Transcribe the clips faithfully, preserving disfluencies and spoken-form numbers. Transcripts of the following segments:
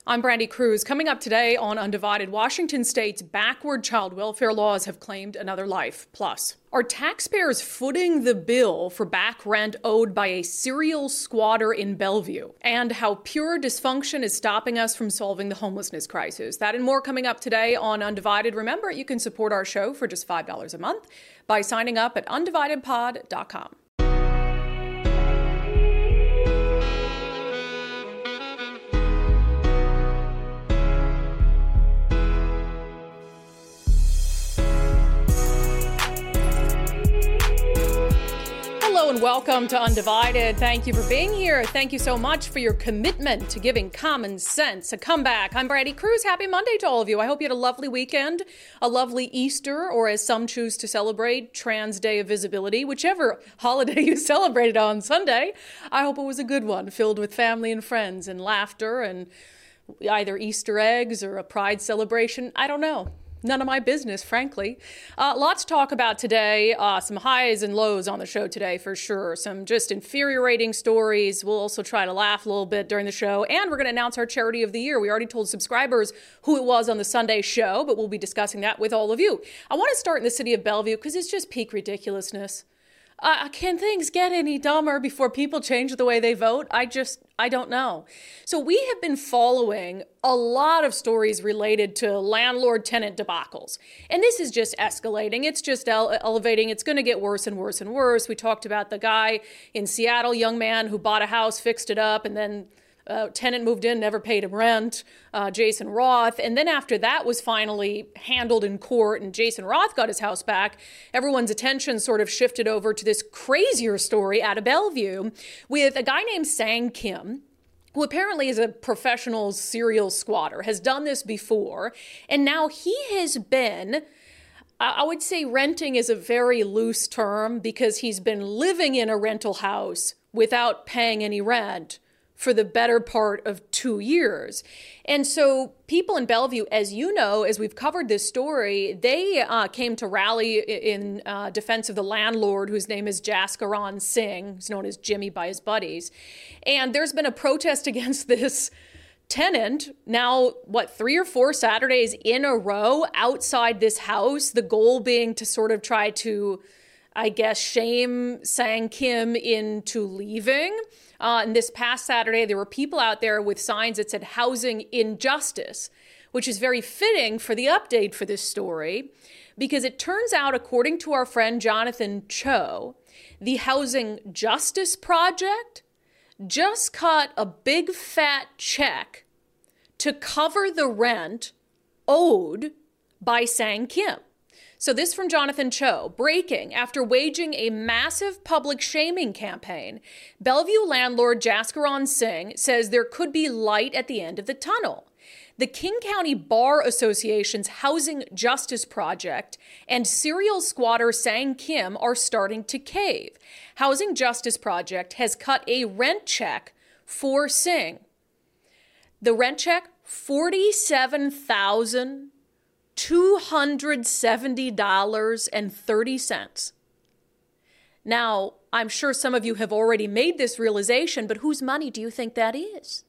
I'm Brandy Cruz. Coming up today on Undivided, Washington State's backward child welfare laws have claimed another life. Plus, are taxpayers footing the bill for back rent owed by a serial squatter in Bellevue? And how pure dysfunction is stopping us from solving the homelessness crisis. That and more coming up today on Undivided. Remember, you can support our show for just five dollars a month by signing up at undivided pod dot com. Hello and welcome to Undivided. Thank you for being here. Thank you so much for your commitment to giving common sense a comeback. I'm Brandy Cruz. Happy Monday to all of you. I hope you had a lovely weekend, a lovely Easter, or as some choose to celebrate, Trans Day of Visibility, whichever holiday you celebrated on Sunday. I hope it was a good one, filled with family and friends and laughter and either Easter eggs or a pride celebration. I don't know. None of my business, frankly. Uh, lots to talk about today. Uh, some highs and lows on the show today, for sure. Some just infuriating stories. We'll also try to laugh a little bit during the show. And we're going to announce our charity of the year. We already told subscribers who it was on the Sunday show, but we'll be discussing that with all of you. I want to start in the city of Bellevue because it's just peak ridiculousness. Uh, can things get any dumber before people change the way they vote? I just, I don't know. So we have been following a lot of stories related to landlord-tenant debacles. And this is just escalating. It's just ele- elevating. It's going to get worse and worse and worse. We talked about the guy in Seattle, young man who bought a house, fixed it up, and then Uh, tenant moved in, never paid him rent, uh, Jason Roth. And then after that was finally handled in court and Jason Roth got his house back, everyone's attention sort of shifted over to this crazier story out of Bellevue with a guy named Sang Kim, who apparently is a professional serial squatter, has done this before. And now he has been, I would say renting is a very loose term because he's been living in a rental house without paying any rent for the better part of two years. And so people in Bellevue, as you know, as we've covered this story, they uh, came to rally in uh, defense of the landlord, whose name is Jaskaran Singh, who's known as Jimmy by his buddies. And there's been a protest against this tenant now, what, three or four Saturdays in a row outside this house, the goal being to sort of try to, I guess, shame Sang Kim into leaving. Uh, and this past Saturday, there were people out there with signs that said housing injustice, which is very fitting for the update for this story, because it turns out, according to our friend Jonathan Cho, the Housing Justice Project just cut a big fat check to cover the rent owed by Sang Kim. So this from Jonathan Cho. Breaking: after waging a massive public shaming campaign, Bellevue landlord Jaskaran Singh says there could be light at the end of the tunnel. The King County Bar Association's Housing Justice Project and serial squatter Sang Kim are starting to cave. Housing Justice Project has cut a rent check for Singh. The rent check, forty-seven thousand two hundred seventy dollars and thirty cents. Now, I'm sure some of you have already made this realization, but whose money do you think that is?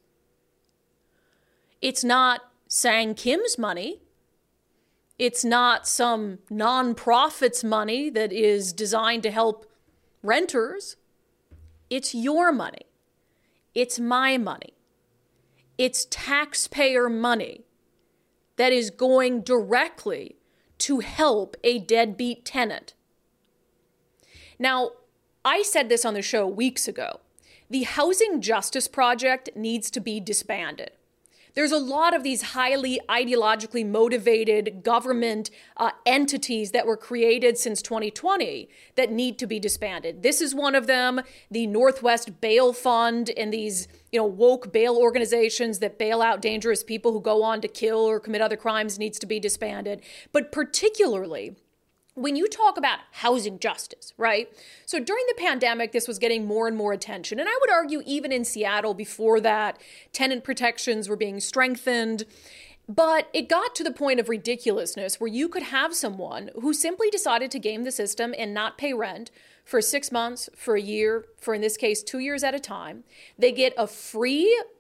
It's not Sang Kim's money. It's not some nonprofit's money that is designed to help renters. It's your money. It's my money. It's taxpayer money that is going directly to help a deadbeat tenant. Now, I said this on the show weeks ago. The Housing Justice Project needs to be disbanded. There's a lot of these highly ideologically motivated government uh, entities that were created since twenty twenty that need to be disbanded. This is one of them, the Northwest Bail Fund and these, you know, woke bail organizations that bail out dangerous people who go on to kill or commit other crimes needs to be disbanded. But particularly, when you talk about housing justice, right? So during the pandemic, this was getting more and more attention. And I would argue even in Seattle before that, tenant protections were being strengthened. But it got to the point of ridiculousness where you could have someone who simply decided to game the system and not pay rent for six months, for a year, for in this case, two years at a time. They get a free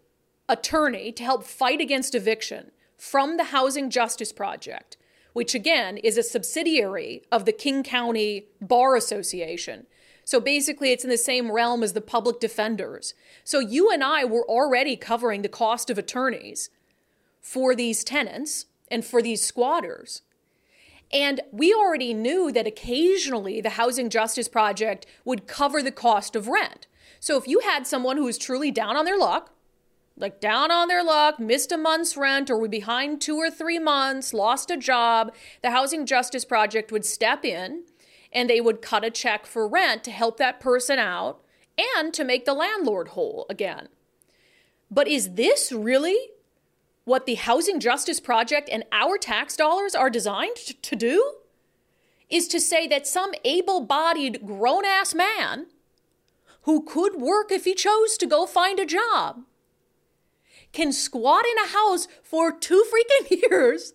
attorney to help fight against eviction from the Housing Justice Project, which again is a subsidiary of the King County Bar Association. So basically it's in the same realm as the public defenders. So you and I were already covering the cost of attorneys for these tenants and for these squatters. And we already knew that occasionally the Housing Justice Project would cover the cost of rent. So if you had someone who was truly down on their luck, like down on their luck, missed a month's rent, or were behind two or three months, lost a job, the Housing Justice Project would step in and they would cut a check for rent to help that person out and to make the landlord whole again. But is this really what the Housing Justice Project and our tax dollars are designed to do? Is to say that some able-bodied grown-ass man who could work if he chose to go find a job can squat in a house for two freaking years,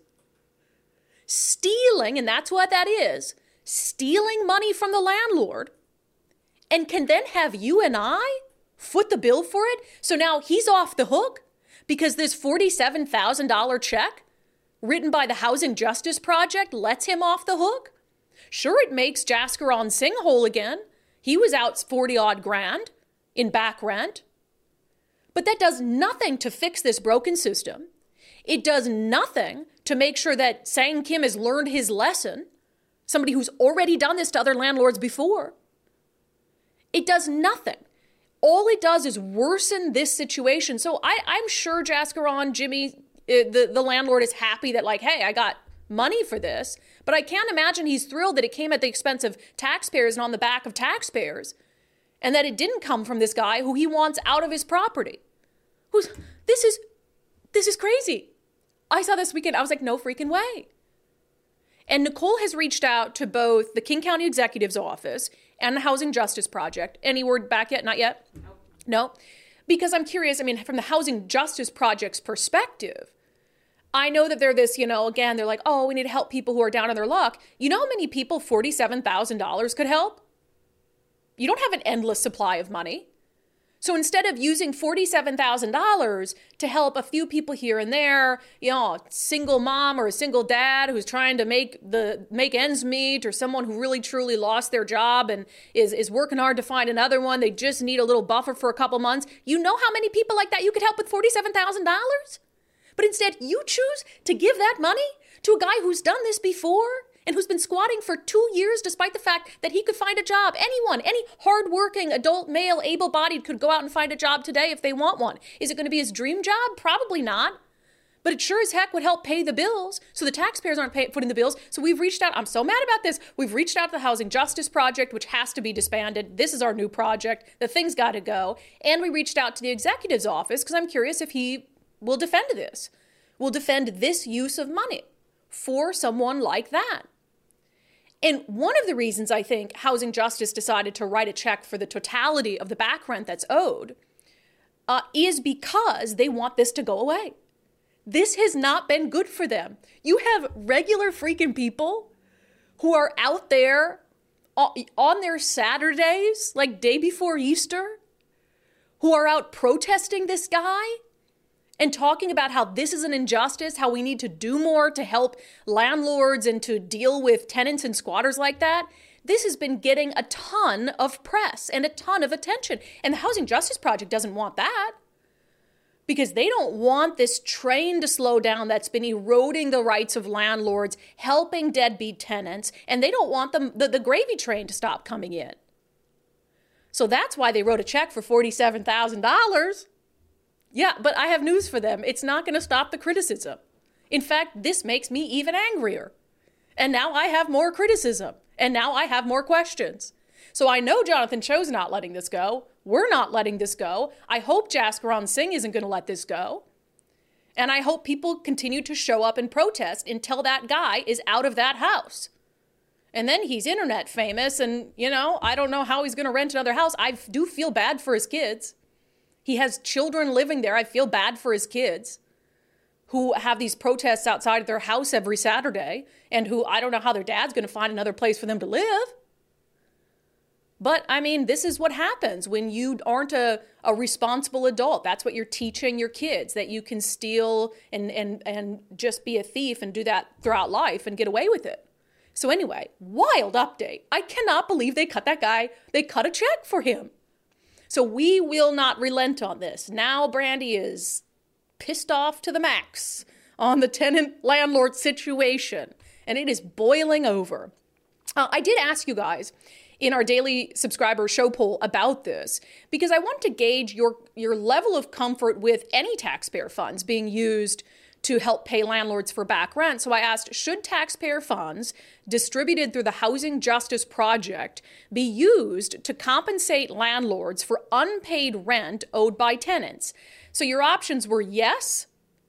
stealing, and that's what that is, stealing money from the landlord, and can then have you and I foot the bill for it? So now he's off the hook because this forty-seven thousand dollars check written by the Housing Justice Project lets him off the hook? Sure, it makes Jaskaran Singh whole again. He was out forty odd grand in back rent. But that does nothing to fix this broken system. It does nothing to make sure that Sang Kim has learned his lesson, somebody who's already done this to other landlords before. It does nothing. All it does is worsen this situation. So I, I'm sure Jaskaran, Jimmy, the, the landlord is happy that like, hey, I got money for this, but I can't imagine he's thrilled that it came at the expense of taxpayers and on the back of taxpayers, and that it didn't come from this guy who he wants out of his property. Who's, this is, this is crazy. I saw this weekend, I was like, no freaking way. And Nicole has reached out to both the King County Executive's Office and the Housing Justice Project. Any word back yet? Not yet? No. No? Because I'm curious, I mean, from the Housing Justice Project's perspective, I know that they're this, you know, again, they're like, oh, we need to help people who are down on their luck. You know how many people forty-seven thousand dollars could help? You don't have an endless supply of money. So instead of using forty-seven thousand dollars to help a few people here and there, you know, a single mom or a single dad who's trying to make the make ends meet, or someone who really truly lost their job and is, is working hard to find another one, they just need a little buffer for a couple months. You know how many people like that you could help with forty-seven thousand dollars? But instead you choose to give that money to a guy who's done this before and who's been squatting for two years despite the fact that he could find a job. Anyone, any hardworking adult male, able-bodied could go out and find a job today if they want one. Is it going to be his dream job? Probably not. But it sure as heck would help pay the bills, so the taxpayers aren't pay, footing the bills. So we've reached out. I'm so mad about this. We've reached out to the Housing Justice Project, which has to be disbanded. This is our new project. The thing's got to go. And we reached out to the executive's office because I'm curious if he will defend this, will defend this use of money for someone like that. And one of the reasons I think Housing Justice decided to write a check for the totality of the back rent that's owed uh, is because they want this to go away. This has not been good for them. You have regular freaking people who are out there on their Saturdays, like day before Easter, who are out protesting this guy and talking about how this is an injustice, how we need to do more to help landlords and to deal with tenants and squatters like that. This has been getting a ton of press and a ton of attention. And the Housing Justice Project doesn't want that because they don't want this train to slow down that's been eroding the rights of landlords, helping deadbeat tenants, and they don't want them, the, the gravy train to stop coming in. So that's why they wrote a check for forty-seven thousand dollars. Yeah, but I have news for them. It's not going to stop the criticism. In fact, this makes me even angrier. And now I have more criticism. And now I have more questions. So I know Jonathan Cho's not letting this go. We're not letting this go. I hope Jaskaran Singh isn't going to let this go. And I hope people continue to show up and protest until that guy is out of that house. And then he's internet famous and, you know, I don't know how he's going to rent another house. I do feel bad for his kids. He has children living there. I feel bad for his kids who have these protests outside of their house every Saturday and who I don't know how their dad's going to find another place for them to live. But I mean, this is what happens when you aren't a, a responsible adult. That's what you're teaching your kids, that you can steal and, and, and just be a thief and do that throughout life and get away with it. So anyway, wild update. I cannot believe they cut that guy. They cut a check for him. So we will not relent on this. Now Brandy is pissed off to the max on the tenant-landlord situation, and it is boiling over. Uh, I did ask you guys in our daily subscriber show poll about this because I want to gauge your, your level of comfort with any taxpayer funds being used to help pay landlords for back rent. So I asked, should taxpayer funds distributed through the Housing Justice Project be used to compensate landlords for unpaid rent owed by tenants? So your options were yes,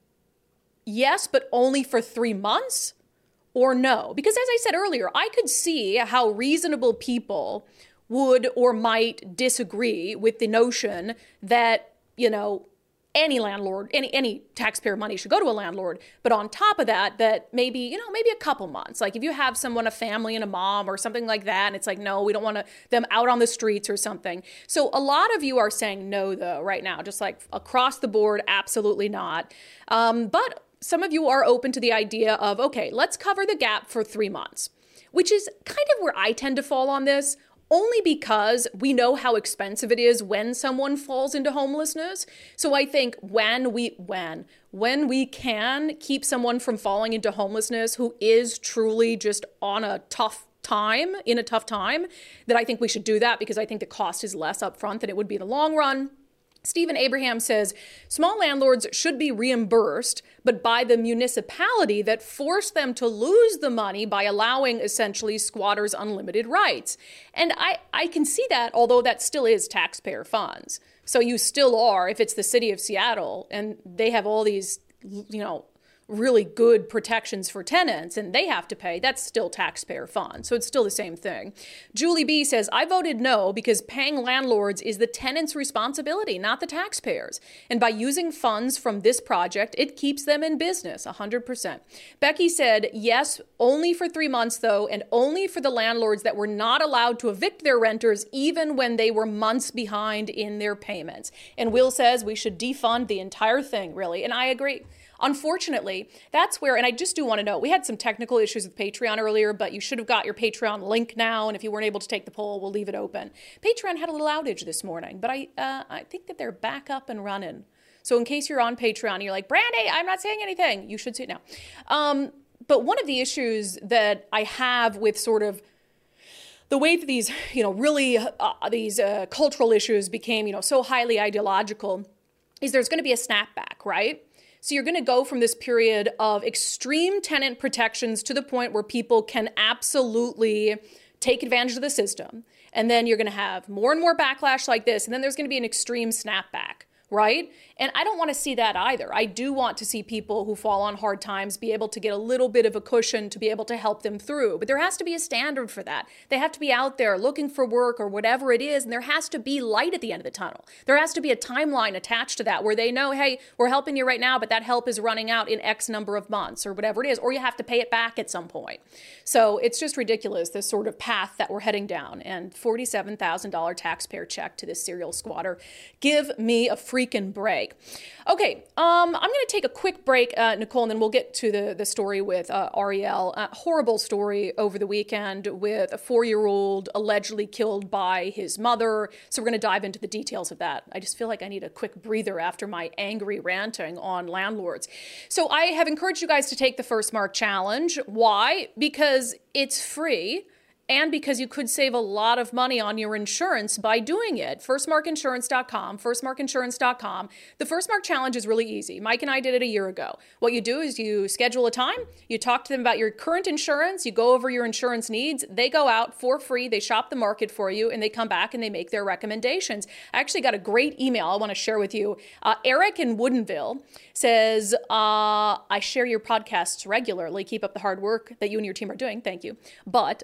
yes, but only for three months, or no. Because as I said earlier, I could see how reasonable people would or might disagree with the notion that, you know, any landlord, any any taxpayer money should go to a landlord. But on top of that, that maybe, you know, maybe a couple months. Like if you have someone, a family and a mom or something like that, and it's like, no, we don't want to, them out on the streets or something. So a lot of you are saying no, though, right now, just like across the board, absolutely not. Um, but some of you are open to the idea of, okay, let's cover the gap for three months, which is kind of where I tend to fall on this. Only because we know how expensive it is when someone falls into homelessness. So I think when we when when we can keep someone from falling into homelessness who is truly just on a tough time, in a tough time, that I think we should do that because I think the cost is less upfront than it would be in the long run. Stephen Abraham says, small landlords should be reimbursed, but by the municipality that forced them to lose the money by allowing essentially squatters unlimited rights. And I, I can see that, although that still is taxpayer funds. So you still are, if it's the city of Seattle and they have all these, you know, really good protections for tenants and they have to pay, that's still taxpayer funds. So it's still the same thing. Julie B says, I voted no because paying landlords is the tenant's responsibility, not the taxpayers. And by using funds from this project, it keeps them in business, one hundred percent. Becky said, yes, only for three months though, and only for the landlords that were not allowed to evict their renters even when they were months behind in their payments. And Will says we should defund the entire thing, really. And I agree. Unfortunately, that's where, and I just do want to know, we had some technical issues with Patreon earlier, but you should have got your Patreon link now. And if you weren't able to take the poll, we'll leave it open. Patreon had a little outage this morning, but I uh, I think that they're back up and running. So in case you're on Patreon and you're like, Brandy, I'm not saying anything, you should see it now. Um, but one of the issues that I have with sort of the way that these, you know, really uh, these uh, cultural issues became, you know, so highly ideological is there's going to be a snapback, right? So you're going to go from this period of extreme tenant protections to the point where people can absolutely take advantage of the system. And then you're going to have more and more backlash like this. And then there's going to be an extreme snapback, right? And I don't want to see that either. I do want to see people who fall on hard times be able to get a little bit of a cushion to be able to help them through. But there has to be a standard for that. They have to be out there looking for work or whatever it is. And there has to be light at the end of the tunnel. There has to be a timeline attached to that where they know, hey, we're helping you right now, but that help is running out in X number of months or whatever it is, or you have to pay it back at some point. So it's just ridiculous, this sort of path that we're heading down. And forty-seven thousand dollars taxpayer check to this serial squatter. Give me a freaking break. Okay, um, I'm going to take a quick break, uh, Nicole, and then we'll get to the, the story with uh, Ariel. Uh, horrible story over the weekend with a four-year-old allegedly killed by his mother. So we're going to dive into the details of that. I just feel like I need a quick breather after my angry ranting on landlords. So I have encouraged you guys to take the First Mark Challenge. Why? Because it's free. And because you could save a lot of money on your insurance by doing it. first mark insurance dot com, first mark insurance dot com. The First Mark Challenge is really easy. Mike and I did it a year ago. What you do is you schedule a time, you talk to them about your current insurance, you go over your insurance needs, they go out for free, they shop the market for you, and they come back and they make their recommendations. I actually got a great email I want to share with you. Uh, Eric in Woodinville says, uh, I share your podcasts regularly. Keep up the hard work that you and your team are doing. Thank you. But uh, this isn't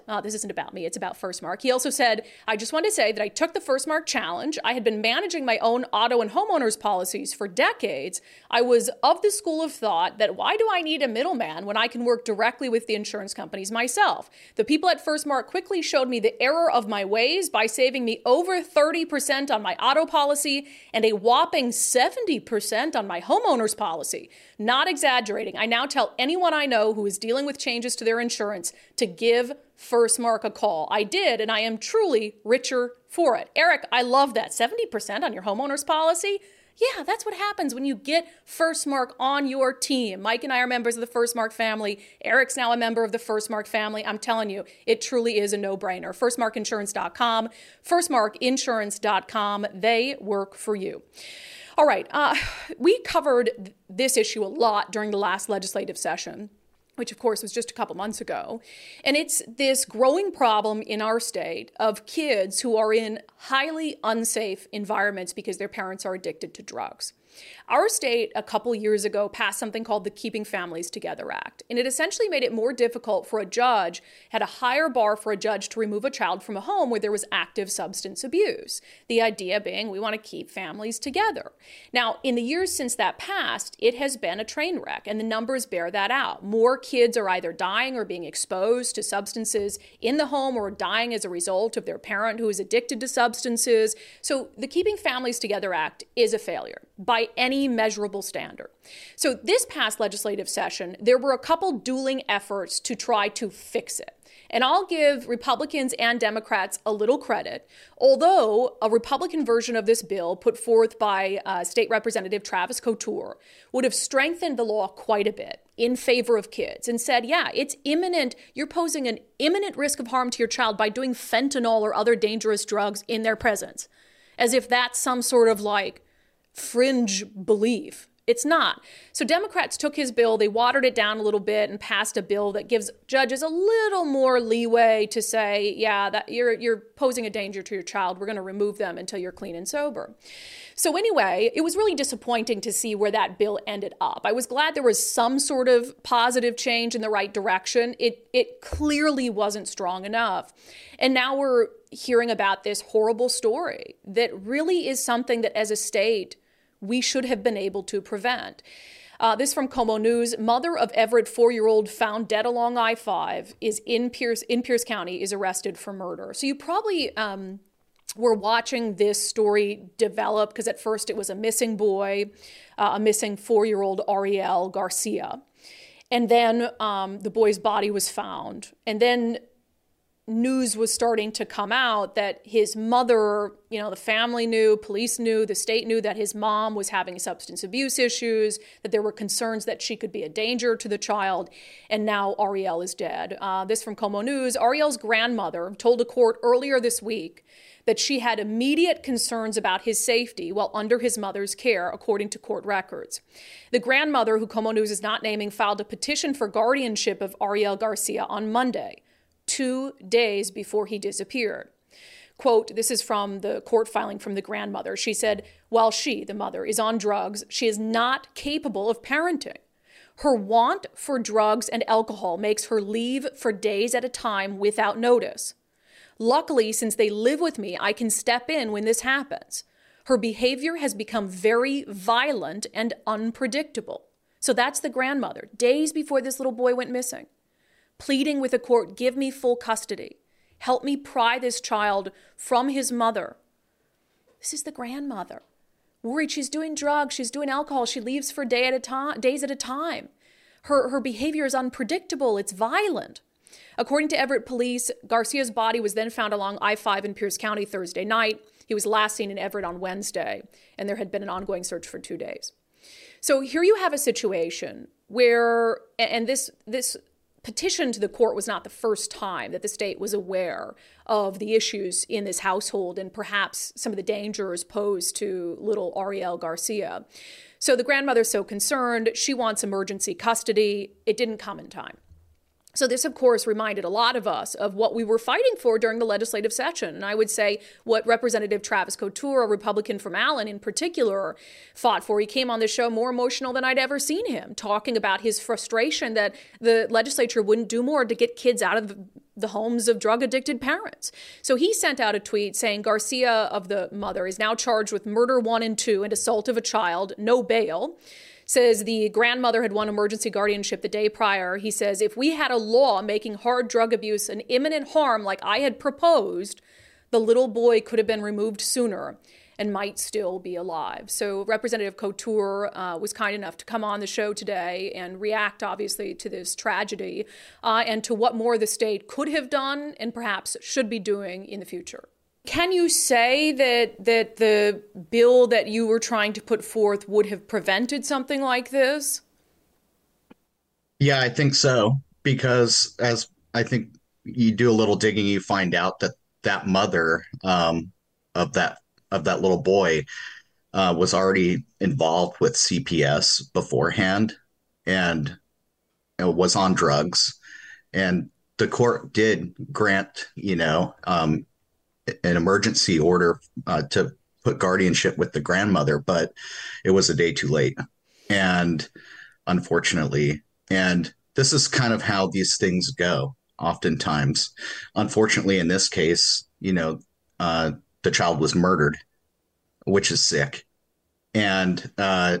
isn't about me. It's about FirstMark. He also said, I just wanted to say that I took the FirstMark challenge. I had been managing my own auto and homeowners policies for decades. I was of the school of thought that why do I need a middleman when I can work directly with the insurance companies myself? The people at FirstMark quickly showed me the error of my ways by saving me over thirty percent on my auto policy and a whopping seventy percent on my homeowner's policy. Not exaggerating. I now tell anyone I know who is dealing with changes to their insurance to give FirstMark a call. I did, and I am truly richer for it. Eric, I love that. seventy percent on your homeowner's policy? Yeah, that's what happens when you get FirstMark on your team. Mike and I are members of the FirstMark family. Eric's now a member of the FirstMark family. I'm telling you, it truly is a no-brainer. first mark insurance dot com, first mark insurance dot com. They work for you. All right, uh, we covered th- this issue a lot during the last legislative session, which of course was just a couple months ago. And it's this growing problem in our state of kids who are in highly unsafe environments because their parents are addicted to drugs. Our state a couple years ago passed something called the Keeping Families Together Act, and it essentially made it more difficult for a judge, had a higher bar for a judge to remove a child from a home where there was active substance abuse. The idea being we want to keep families together. Now, in the years since that passed, it has been a train wreck, and the numbers bear that out. More kids are either dying or being exposed to substances in the home or dying as a result of their parent who is addicted to substances. So the Keeping Families Together Act is a failure by any measurable standard. So this past legislative session, there were a couple dueling efforts to try to fix it. And I'll give Republicans and Democrats a little credit, although a Republican version of this bill put forth by uh, State Representative Travis Couture would have strengthened the law quite a bit in favor of kids and said, yeah, it's imminent. You're posing an imminent risk of harm to your child by doing fentanyl or other dangerous drugs in their presence, as if that's some sort of like fringe belief. It's not. So Democrats took his bill, they watered it down a little bit and passed a bill that gives judges a little more leeway to say, yeah, that you're you're posing a danger to your child. We're going to remove them until you're clean and sober. So anyway, it was really disappointing to see where that bill ended up. I was glad there was some sort of positive change in the right direction. It it clearly wasn't strong enough. And now we're hearing about this horrible story that really is something that as a state we should have been able to prevent. Uh, this from KOMO News. Mother of Everett four-year-old found dead along I five is in Pierce in Pierce County is arrested for murder. So you probably um, were watching this story develop because at first it was a missing boy, uh, a missing four-year-old Ariel Garcia. And then um, the boy's body was found. And then news was starting to come out that his mother, you know, the family knew, police knew, the state knew that his mom was having substance abuse issues, that there were concerns that she could be a danger to the child, and now Ariel is dead. Uh, this from KOMO News. Ariel's grandmother told a court earlier this week that she had immediate concerns about his safety while under his mother's care, according to court records. The grandmother, who KOMO News is not naming, filed a petition for guardianship of Ariel Garcia on Monday, two days before he disappeared. Quote, this is from the court filing from the grandmother. She said, while she, the mother, is on drugs, she is not capable of parenting. Her want for drugs and alcohol makes her leave for days at a time without notice. Luckily, since they live with me, I can step in when this happens. Her behavior has become very violent and unpredictable. So that's the grandmother, days before this little boy went missing, pleading with the court, give me full custody. Help me pry this child from his mother. This is the grandmother. Worried she's doing drugs, she's doing alcohol, she leaves for day at a time, days at a time. Her, her behavior is unpredictable, it's violent. According to Everett police, Garcia's body was then found along I five in Pierce County Thursday night. He was last seen in Everett on Wednesday, and there had been an ongoing search for two days. So here you have a situation where, and this this petition to the court was not the first time that the state was aware of the issues in this household and perhaps some of the dangers posed to little Ariel Garcia. So the grandmother's so concerned, she wants emergency custody. It didn't come in time. So this, of course, reminded a lot of us of what we were fighting for during the legislative session. And I would say what Representative Travis Couture, a Republican from Allen in particular, fought for. He came on the show more emotional than I'd ever seen him, talking about his frustration that the legislature wouldn't do more to get kids out of the homes of drug addicted parents. So he sent out a tweet saying Garcia, of the mother, is now charged with murder one and two and assault of a child, no bail. Says the grandmother had won emergency guardianship the day prior. He says, if we had a law making hard drug abuse an imminent harm like I had proposed, the little boy could have been removed sooner and might still be alive. So Representative Couture uh, was kind enough to come on the show today and react, obviously, to this tragedy uh, and to what more the state could have done and perhaps should be doing in the future. Can you say that that the bill that you were trying to put forth would have prevented something like this? Yeah, I think so. Because as I think you do a little digging, you find out that that mother um, of that of that little boy uh, was already involved with C P S beforehand and you know, was on drugs. And the court did grant, you know, um, an emergency order uh, to put guardianship with the grandmother, but it was a day too late. And unfortunately, and this is kind of how these things go oftentimes. Unfortunately, in this case, you know, uh, the child was murdered, which is sick. And, uh,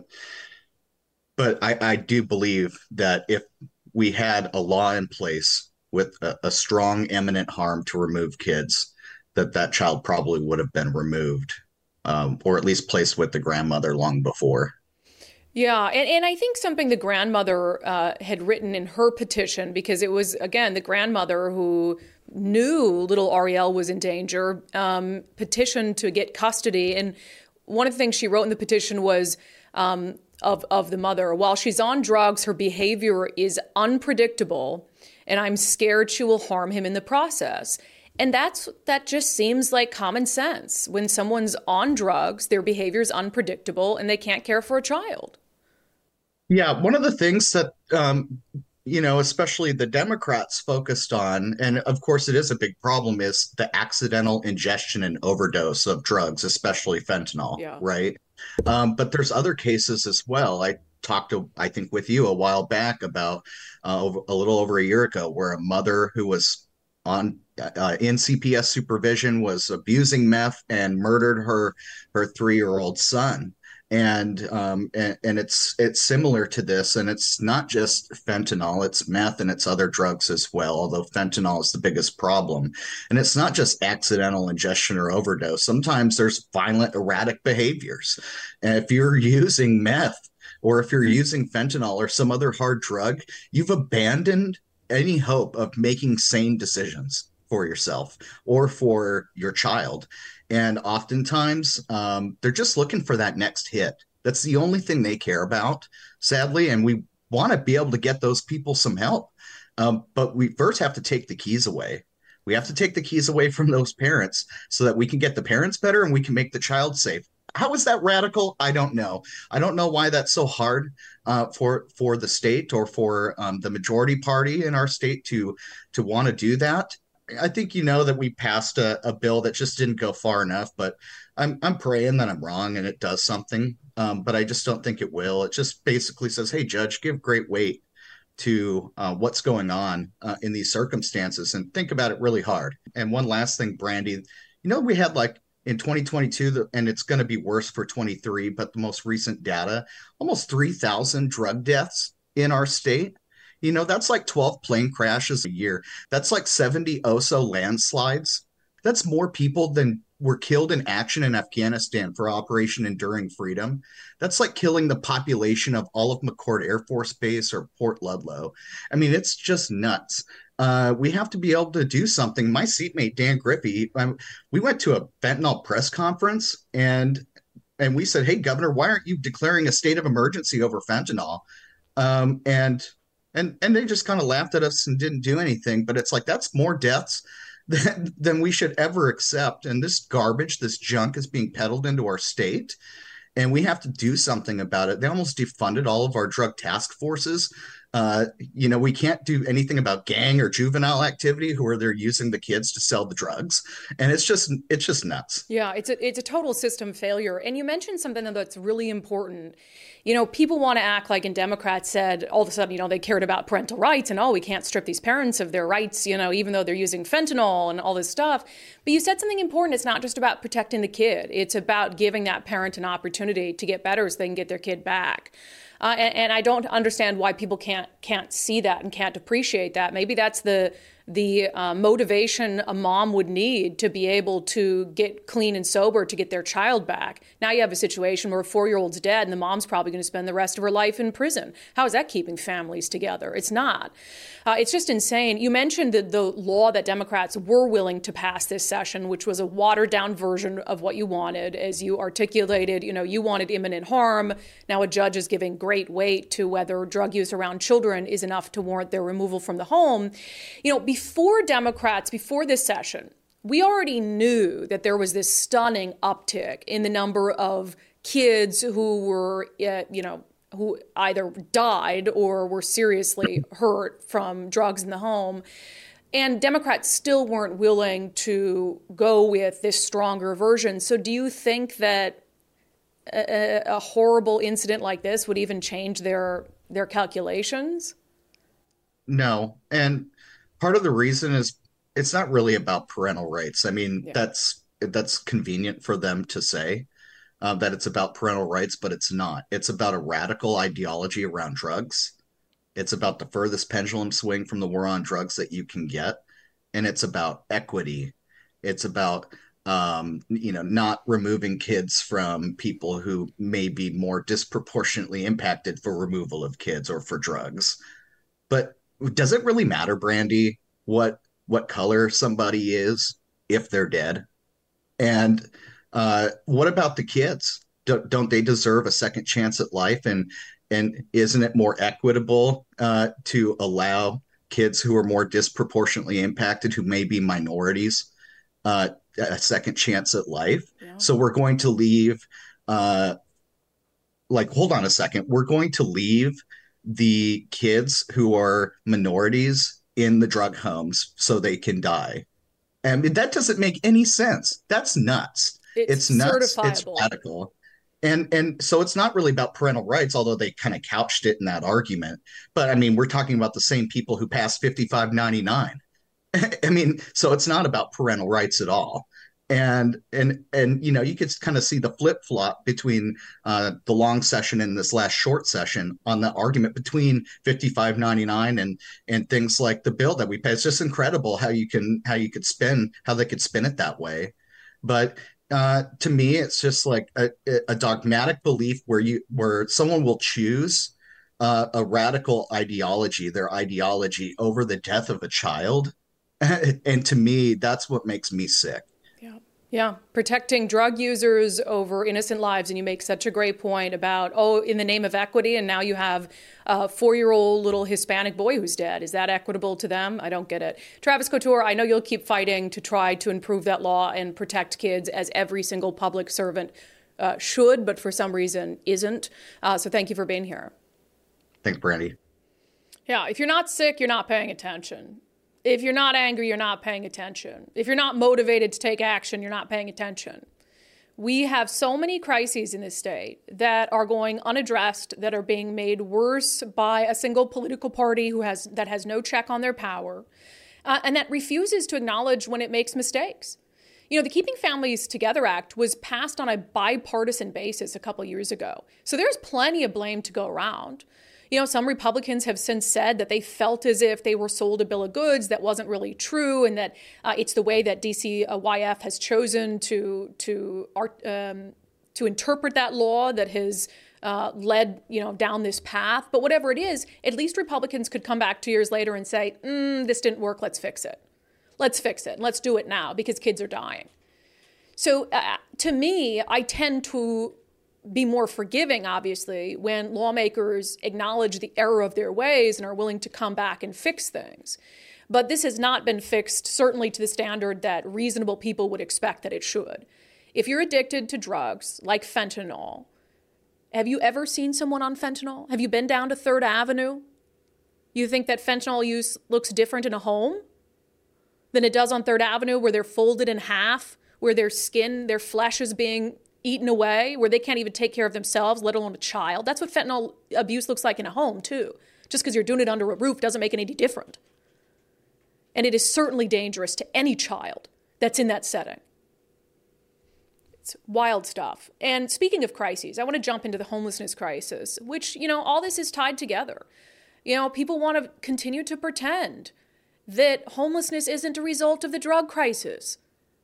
but I, I do believe that if we had a law in place with a, a strong imminent harm to remove kids, that that child probably would have been removed um, or at least placed with the grandmother long before. Yeah, and, and I think something the grandmother uh, had written in her petition, because it was, again, the grandmother who knew little Ariel was in danger, um, petitioned to get custody. And one of the things she wrote in the petition was um, of, of the mother, while she's on drugs, her behavior is unpredictable, and I'm scared she will harm him in the process. And that's that just seems like common sense. When someone's on drugs, their behavior is unpredictable and they can't care for a child. Yeah, one of the things that, um, you know, especially the Democrats focused on, and of course it is a big problem, is the accidental ingestion and overdose of drugs, especially fentanyl, Yeah. right? Um, but there's other cases as well. I talked to, I think, with you a while back about uh, over, a little over a year ago, where a mother who was on uh, in C P S supervision was abusing meth and murdered her her three-year-old son. And um and, and it's it's similar to this, and it's not just fentanyl, it's meth and it's other drugs as well, although fentanyl is the biggest problem. And it's not just accidental ingestion or overdose. Sometimes there's violent erratic behaviors. And if you're using meth or if you're using fentanyl or some other hard drug, you've abandoned any hope of making sane decisions for yourself or for your child. And oftentimes um, they're just looking for that next hit. That's the only thing they care about, sadly. And we want to be able to get those people some help. Um, but we first have to take the keys away. We have to take the keys away from those parents so that we can get the parents better and we can make the child safe. How is that radical? I don't know. I don't know why that's so hard uh, for for the state or for um, the majority party in our state to to want to do that. I think you know that we passed a, a bill that just didn't go far enough, but I'm I'm praying that I'm wrong and it does something. Um, but I just don't think it will. It just basically says, "Hey, judge, give great weight to uh, what's going on uh, in these circumstances and think about it really hard." And one last thing, Brandy, you know, we had like in twenty twenty-two, and it's going to be worse for twenty-three, but the most recent data, almost three thousand drug deaths in our state. You know, that's like twelve plane crashes a year. That's like seventy Oso landslides. That's more people than were killed in action in Afghanistan for Operation Enduring Freedom. That's like killing the population of all of McChord Air Force Base or Port Ludlow. I mean, it's just nuts. Uh, we have to be able to do something. My seatmate, Dan Griffey, um, we went to a fentanyl press conference and and we said, "Hey, Governor, why aren't you declaring a state of emergency over fentanyl?" Um, and and and they just kind of laughed at us and didn't do anything. But it's like, that's more deaths than, than we should ever accept. And this garbage, this junk is being peddled into our state. And we have to do something about it. They almost defunded all of our drug task forces Uh, you know, we can't do anything about gang or juvenile activity who are there using the kids to sell the drugs. And it's just it's just nuts. Yeah, it's a it's a total system failure. And you mentioned something that's really important. You know, people want to act like, and Democrats said all of a sudden, you know, they cared about parental rights and, oh, we can't strip these parents of their rights, you know, even though they're using fentanyl and all this stuff. But you said something important. It's not just about protecting the kid. It's about giving that parent an opportunity to get better so they can get their kid back. Uh, and, and I don't understand why people can't can't see that and can't appreciate that. Maybe that's the the uh, motivation a mom would need to be able to get clean and sober to get their child back. Now you have a situation where a four-year-old's dead and the mom's probably going to spend the rest of her life in prison. How is that keeping families together? It's not. Uh, it's just insane. You mentioned the, the law that Democrats were willing to pass this session, which was a watered-down version of what you wanted. As you articulated, you know, you wanted imminent harm. Now a judge is giving great weight to whether drug use around children is enough to warrant their removal from the home. You know, before Democrats, before this session, we already knew that there was this stunning uptick in the number of kids who were, uh, you know, who either died or were seriously hurt from drugs in the home. And Democrats still weren't willing to go with this stronger version. So do you think that a, a horrible incident like this would even change their their calculations? No. And part of the reason is it's not really about parental rights. I mean, Yeah. that's that's convenient for them to say uh, that it's about parental rights, but it's not. It's about a radical ideology around drugs. It's about the furthest pendulum swing from the war on drugs that you can get, and it's about equity. It's about um, you know, not removing kids from people who may be more disproportionately impacted for removal of kids or for drugs. But does it really matter, Brandy, what what color somebody is if they're dead? And uh, what about the kids? Do, don't they deserve a second chance at life? And and isn't it more equitable uh, to allow kids who are more disproportionately impacted, who may be minorities, uh, a second chance at life? Yeah. So we're going to leave, uh, like, hold on a second, we're going to leave the kids who are minorities in the drug homes so they can die. And that doesn't make any sense. That's nuts. It's It's nuts. It's certifiable. radical. And and so it's not really about parental rights, although they kind of couched it in that argument. But I mean, we're talking about the same people who passed fifty-five ninety-nine. I mean, so it's not about parental rights at all. And and and you know, you could kind of see the flip flop between uh, the long session and this last short session on the argument between fifty-five ninety-nine and and things like the bill that we pay. It's just incredible how you can how you could spin how they could spin it that way. But uh, to me, it's just like a, a dogmatic belief where you where someone will choose uh, a radical ideology, their ideology, over the death of a child. And to me, that's what makes me sick. Yeah. Yeah. Protecting drug users over innocent lives. And you make such a great point about, oh, in the name of equity. And now you have a four-year-old little Hispanic boy who's dead. Is that equitable to them? I don't get it. Travis Couture, I know you'll keep fighting to try to improve that law and protect kids as every single public servant uh, should, but for some reason isn't. Uh, so thank you for being here. Thanks, Brandy. Yeah. If you're not sick, you're not paying attention. If you're not angry, you're not paying attention. If you're not motivated to take action, you're not paying attention. We have so many crises in this state that are going unaddressed, that are being made worse by a single political party who has that has no check on their power, uh, and that refuses to acknowledge when it makes mistakes. You know, the Keeping Families Together Act was passed on a bipartisan basis a couple years ago. So there's plenty of blame to go around. You know, some Republicans have since said that they felt as if they were sold a bill of goods that wasn't really true, and that uh, it's the way that D C Y F has chosen to to um, to interpret that law that has uh, led, you know, down this path. But whatever it is, at least Republicans could come back two years later and say, mm, this didn't work, let's fix it. Let's fix it. Let's do it now because kids are dying. So uh, to me, I tend to be more forgiving, obviously, when lawmakers acknowledge the error of their ways and are willing to come back and fix things. But this has not been fixed, certainly to the standard that reasonable people would expect that it should. If you're addicted to drugs like fentanyl, have you ever seen someone on fentanyl? Have you been down to Third Avenue? You think that fentanyl use looks different in a home than it does on Third Avenue, where they're folded in half, where their skin, their flesh is being eaten away, where they can't even take care of themselves, let alone a child? That's what fentanyl abuse looks like in a home, too. Just because you're doing it under a roof doesn't make it any different. And it is certainly dangerous to any child that's in that setting. It's wild stuff. And speaking of crises, I want to jump into the homelessness crisis, which, you know, all this is tied together. You know, people want to continue to pretend that homelessness isn't a result of the drug crisis.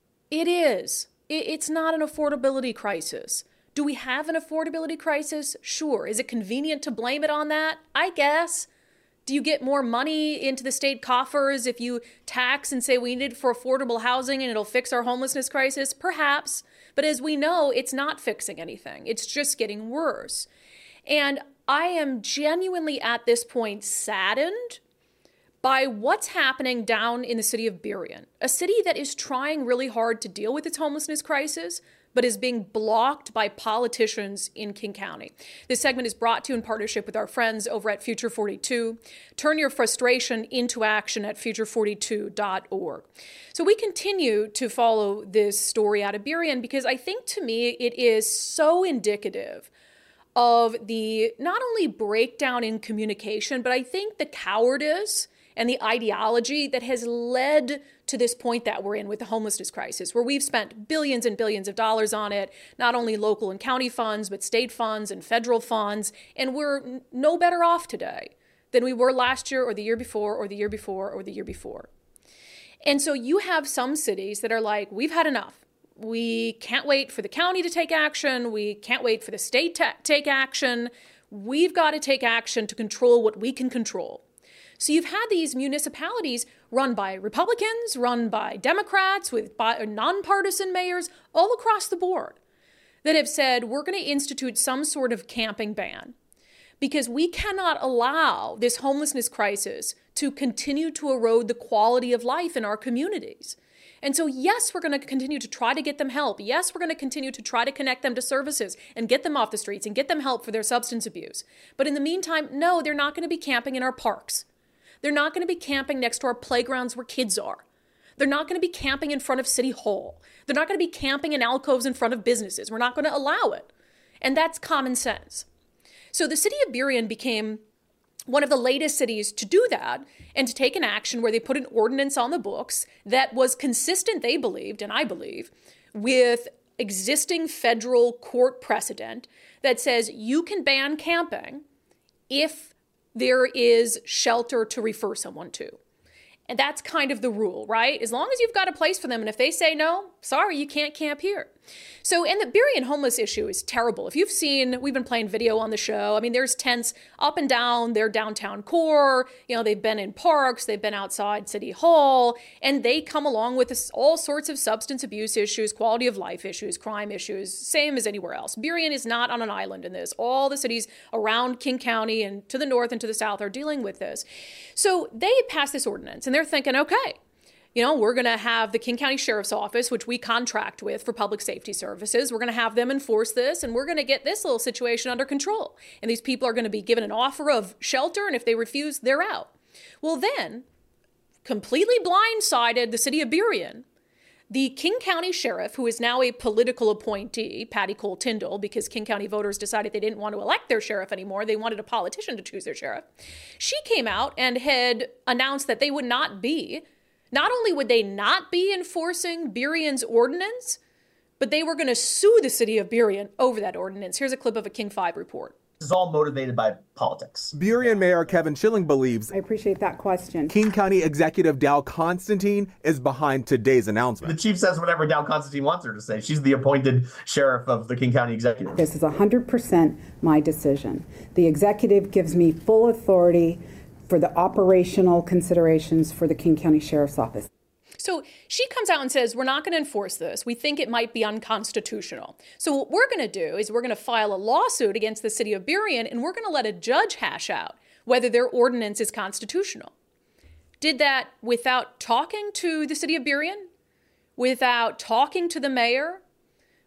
It is. It's not an affordability crisis. Do we have an affordability crisis? Sure. Is it convenient to blame it on that? I guess. Do you get more money into the state coffers if you tax and say we need it for affordable housing and it'll fix our homelessness crisis? Perhaps. But as we know, it's not fixing anything. It's just getting worse. And I am genuinely at this point saddened by what's happening down in the city of Burien, a city that is trying really hard to deal with its homelessness crisis, but is being blocked by politicians in King County. This segment is brought to you in partnership with our friends over at Future forty-two. Turn your frustration into action at future forty-two dot org. So we continue to follow this story out of Burien because I think, to me, it is so indicative of the not only breakdown in communication, but I think the cowardice and the ideology that has led to this point that we're in with the homelessness crisis, where we've spent billions and billions of dollars on it, not only local and county funds, but state funds and federal funds, and we're no better off today than we were last year or the year before or the year before or the year before. And so you have some cities that are like, we've had enough. We can't wait for the county to take action. We can't wait for the state to take action. We've got to take action to control what we can control. So you've had these municipalities run by Republicans, run by Democrats, with by, nonpartisan mayors all across the board that have said, we're going to institute some sort of camping ban because we cannot allow this homelessness crisis to continue to erode the quality of life in our communities. And so, yes, we're going to continue to try to get them help. Yes, we're going to continue to try to connect them to services and get them off the streets and get them help for their substance abuse. But in the meantime, no, they're not going to be camping in our parks. They're not going to be camping next to our playgrounds where kids are. They're not going to be camping in front of City Hall. They're not going to be camping in alcoves in front of businesses. We're not going to allow it. And that's common sense. So the city of Burien became one of the latest cities to do that and to take an action where they put an ordinance on the books that was consistent, they believed, and I believe, with existing federal court precedent that says you can ban camping if there is shelter to refer someone to. And that's kind of the rule, right? As long as you've got a place for them. And if they say no, sorry, you can't camp here. So, and the Burien homeless issue is terrible. If you've seen, we've been playing video on the show. I mean, there's tents up and down their downtown core. You know, they've been in parks, they've been outside City Hall, and they come along with this, all sorts of substance abuse issues, quality of life issues, crime issues, same as anywhere else. Burien is not on an island in this. All the cities around King County and to the north and to the south are dealing with this. So they passed this ordinance, and they're thinking, okay, you know, we're going to have the King County Sheriff's Office, which we contract with for public safety services. We're going to have them enforce this, and we're going to get this little situation under control. And these people are going to be given an offer of shelter, and if they refuse, they're out. Well, then, completely blindsided the city of Burien, the King County Sheriff, who is now a political appointee, Patty Cole Tyndall, because King County voters decided they didn't want to elect their sheriff anymore. They wanted a politician to choose their sheriff. She came out and had announced that they would not be Not only would they not be enforcing Burien's ordinance, but they were going to sue the city of Burien over that ordinance. Here's a clip of a King five report. This is all motivated by politics. Burien Mayor Kevin Schilling believes I appreciate that question. King County Executive Dow Constantine is behind today's announcement. The chief says whatever Dow Constantine wants her to say. She's the appointed sheriff of the King County Executive. This is one hundred percent my decision. The executive gives me full authority for the operational considerations for the King County Sheriff's Office. So she comes out and says, we're not going to enforce this. We think it might be unconstitutional. So what we're going to do is we're going to file a lawsuit against the city of Burien, and we're going to let a judge hash out whether their ordinance is constitutional. Did that without talking to the city of Burien, without talking to the mayor,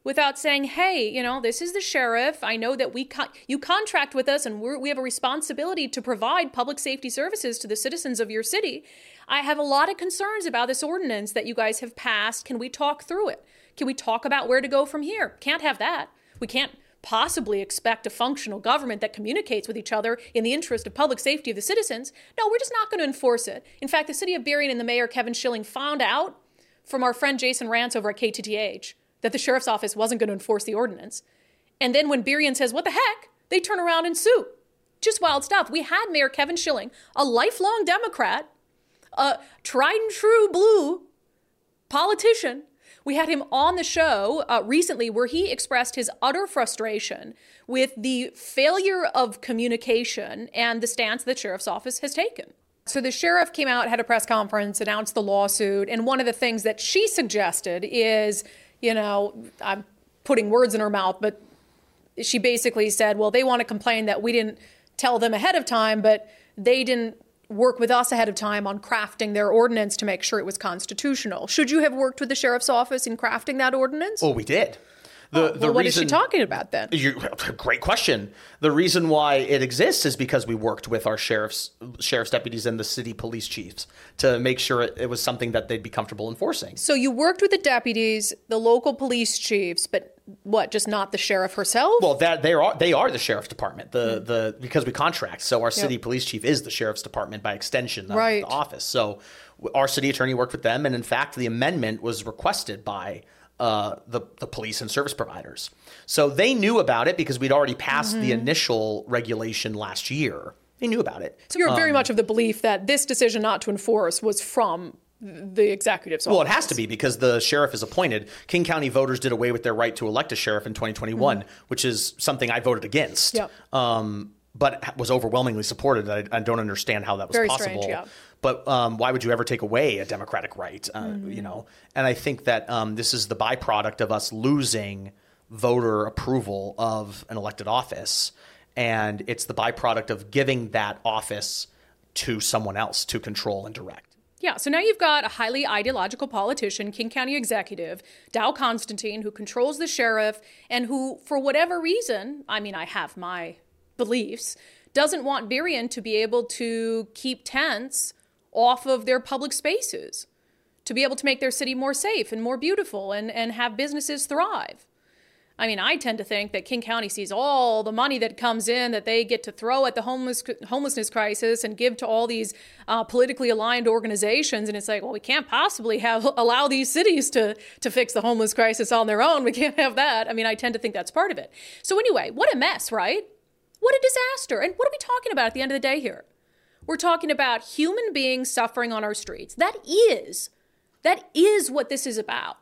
without saying, hey, you know, this is the sheriff. I know that we con- you contract with us and we're, we have a responsibility to provide public safety services to the citizens of your city. I have a lot of concerns about this ordinance that you guys have passed. Can we talk through it? Can we talk about where to go from here? Can't have that. We can't possibly expect a functional government that communicates with each other in the interest of public safety of the citizens. No, we're just not going to enforce it. In fact, the city of Burien and the mayor, Kevin Schilling, found out from our friend Jason Rantz over at K T T H that the sheriff's office wasn't going to enforce the ordinance. And then when Burien says, what the heck, they turn around and sue. Just wild stuff. We had Mayor Kevin Schilling, a lifelong Democrat, a tried and true blue politician. We had him on the show uh, recently where he expressed his utter frustration with the failure of communication and the stance the sheriff's office has taken. So the sheriff came out, had a press conference, announced the lawsuit, and one of the things that she suggested is, you know, I'm putting words in her mouth, but she basically said, well, they want to complain that we didn't tell them ahead of time, but they didn't work with us ahead of time on crafting their ordinance to make sure it was constitutional. Should you have worked with the sheriff's office in crafting that ordinance? Well, we did. The, oh, the well, what reason, is she talking about then? You, great question. The reason why it exists is because we worked with our sheriff's sheriff's deputies and the city police chiefs to make sure it, it was something that they'd be comfortable enforcing. So you worked with the deputies, the local police chiefs, but what, just not the sheriff herself? Well, that they are they are the sheriff's department. The mm. the because we contract, so our city yep. police chief is the sheriff's department by extension of right. the office. So our city attorney worked with them, and in fact, the amendment was requested by Uh, the, the police and service providers. So they knew about it because we'd already passed mm-hmm. the initial regulation last year. They knew about it. So you're um, very much of the belief that this decision not to enforce was from the executive's office. Well, it has to be because the sheriff is appointed. King County voters did away with their right to elect a sheriff in twenty twenty-one, mm-hmm. which is something I voted against. Yep. Um, but was overwhelmingly supported. I, I don't understand how that was very possible. Strange, yeah. But um, why would you ever take away a democratic right? Uh, mm-hmm. You know, and I think that um, this is the byproduct of us losing voter approval of an elected office, and it's the byproduct of giving that office to someone else to control and direct. Yeah, so now you've got a highly ideological politician, King County executive, Dow Constantine, who controls the sheriff and who, for whatever reason, I mean, I have my beliefs, doesn't want Burien to be able to keep tents off of their public spaces, to be able to make their city more safe and more beautiful and, and have businesses thrive. I mean, I tend to think that King County sees all the money that comes in that they get to throw at the homeless homelessness crisis and give to all these uh, politically aligned organizations. And it's like, well, we can't possibly have allow these cities to, to fix the homeless crisis on their own. We can't have that. I mean, I tend to think that's part of it. So anyway, what a mess, right? What a disaster. And what are we talking about at the end of the day here? We're talking about human beings suffering on our streets. That is, that is what this is about.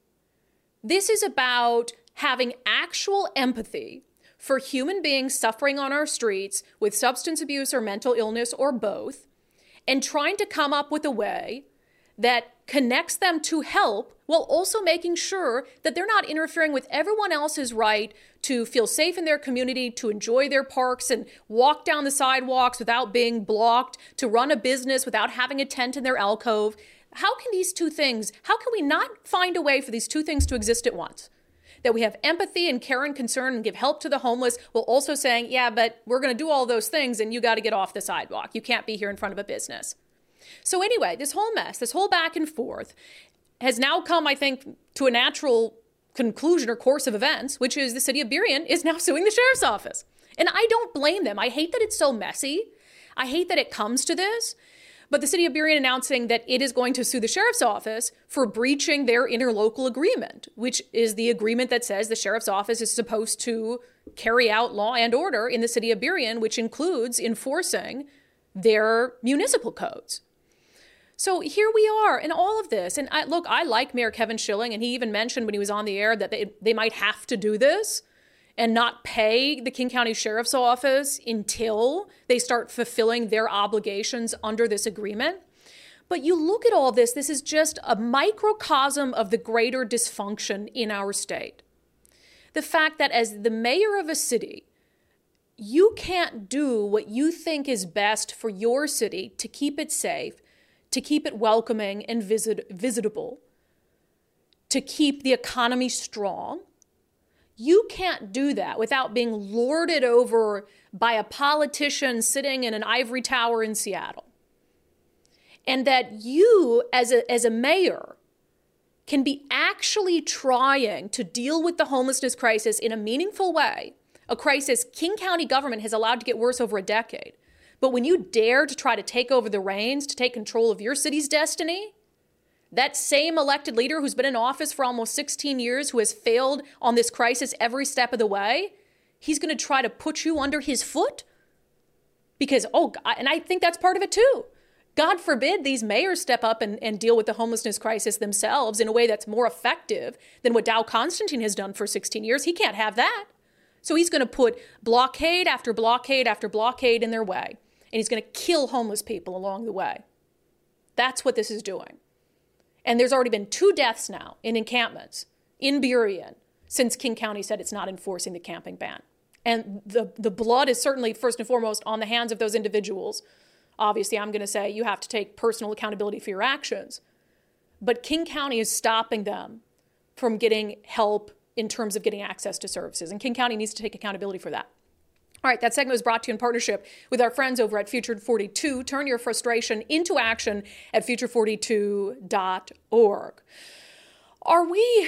This is about having actual empathy for human beings suffering on our streets with substance abuse or mental illness or both, and trying to come up with a way that connects them to help while also making sure that they're not interfering with everyone else's right to feel safe in their community, to enjoy their parks and walk down the sidewalks without being blocked, to run a business without having a tent in their alcove. How can these two things, how can we not find a way for these two things to exist at once? That we have empathy and care and concern and give help to the homeless while also saying, yeah, but we're going to do all those things and you got to get off the sidewalk. You can't be here in front of a business. So anyway, this whole mess, this whole back and forth has now come, I think, to a natural conclusion or course of events, which is the city of Burien is now suing the sheriff's office. And I don't blame them. I hate that it's so messy. I hate that it comes to this. But the city of Burien announcing that it is going to sue the sheriff's office for breaching their interlocal agreement, which is the agreement that says the sheriff's office is supposed to carry out law and order in the city of Burien, which includes enforcing their municipal codes. So here we are in all of this. And I, look, I like Mayor Kevin Schilling, and he even mentioned when he was on the air that they, they might have to do this and not pay the King County Sheriff's Office until they start fulfilling their obligations under this agreement. But you look at all this, this is just a microcosm of the greater dysfunction in our state. The fact that as the mayor of a city, you can't do what you think is best for your city to keep it safe, to keep it welcoming and visit, visitable, to keep the economy strong, You can't do that without being lorded over by a politician sitting in an ivory tower in Seattle. And that you, as a, as a mayor, can be actually trying to deal with the homelessness crisis in a meaningful way, a crisis King County government has allowed to get worse over a decade. But when you dare to try to take over the reins, to take control of your city's destiny, that same elected leader who's been in office for almost sixteen years, who has failed on this crisis every step of the way, he's going to try to put you under his foot? Because, oh, God, and I think that's part of it too. God forbid these mayors step up and, and deal with the homelessness crisis themselves in a way that's more effective than what Dow Constantine has done for sixteen years. He can't have that. So he's going to put blockade after blockade after blockade in their way, and he's going to kill homeless people along the way. That's what this is doing. And there's already been two deaths now in encampments in Burien since King County said it's not enforcing the camping ban. And the, the blood is certainly first and foremost on the hands of those individuals. Obviously, I'm going to say you have to take personal accountability for your actions. But King County is stopping them from getting help in terms of getting access to services. And King County needs to take accountability for that. All right, that segment was brought to you in partnership with our friends over at Future forty-two. Turn your frustration into action at future forty-two dot org. Are we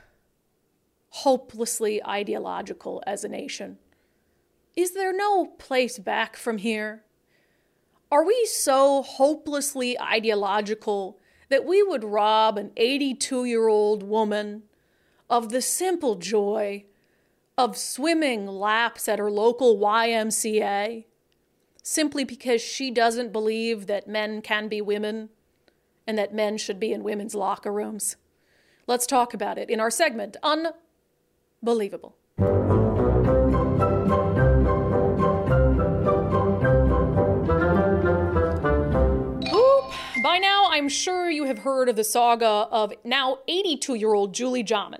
hopelessly ideological as a nation? Is there no place back from here? Are we so hopelessly ideological that we would rob an eighty-two-year-old woman of the simple joy of swimming laps at her local Y M C A simply because she doesn't believe that men can be women and that men should be in women's locker rooms? Let's talk about it in our segment, Unbelievable. Oop. By now, I'm sure you have heard of the saga of now eighty-two-year-old Julie Jahman.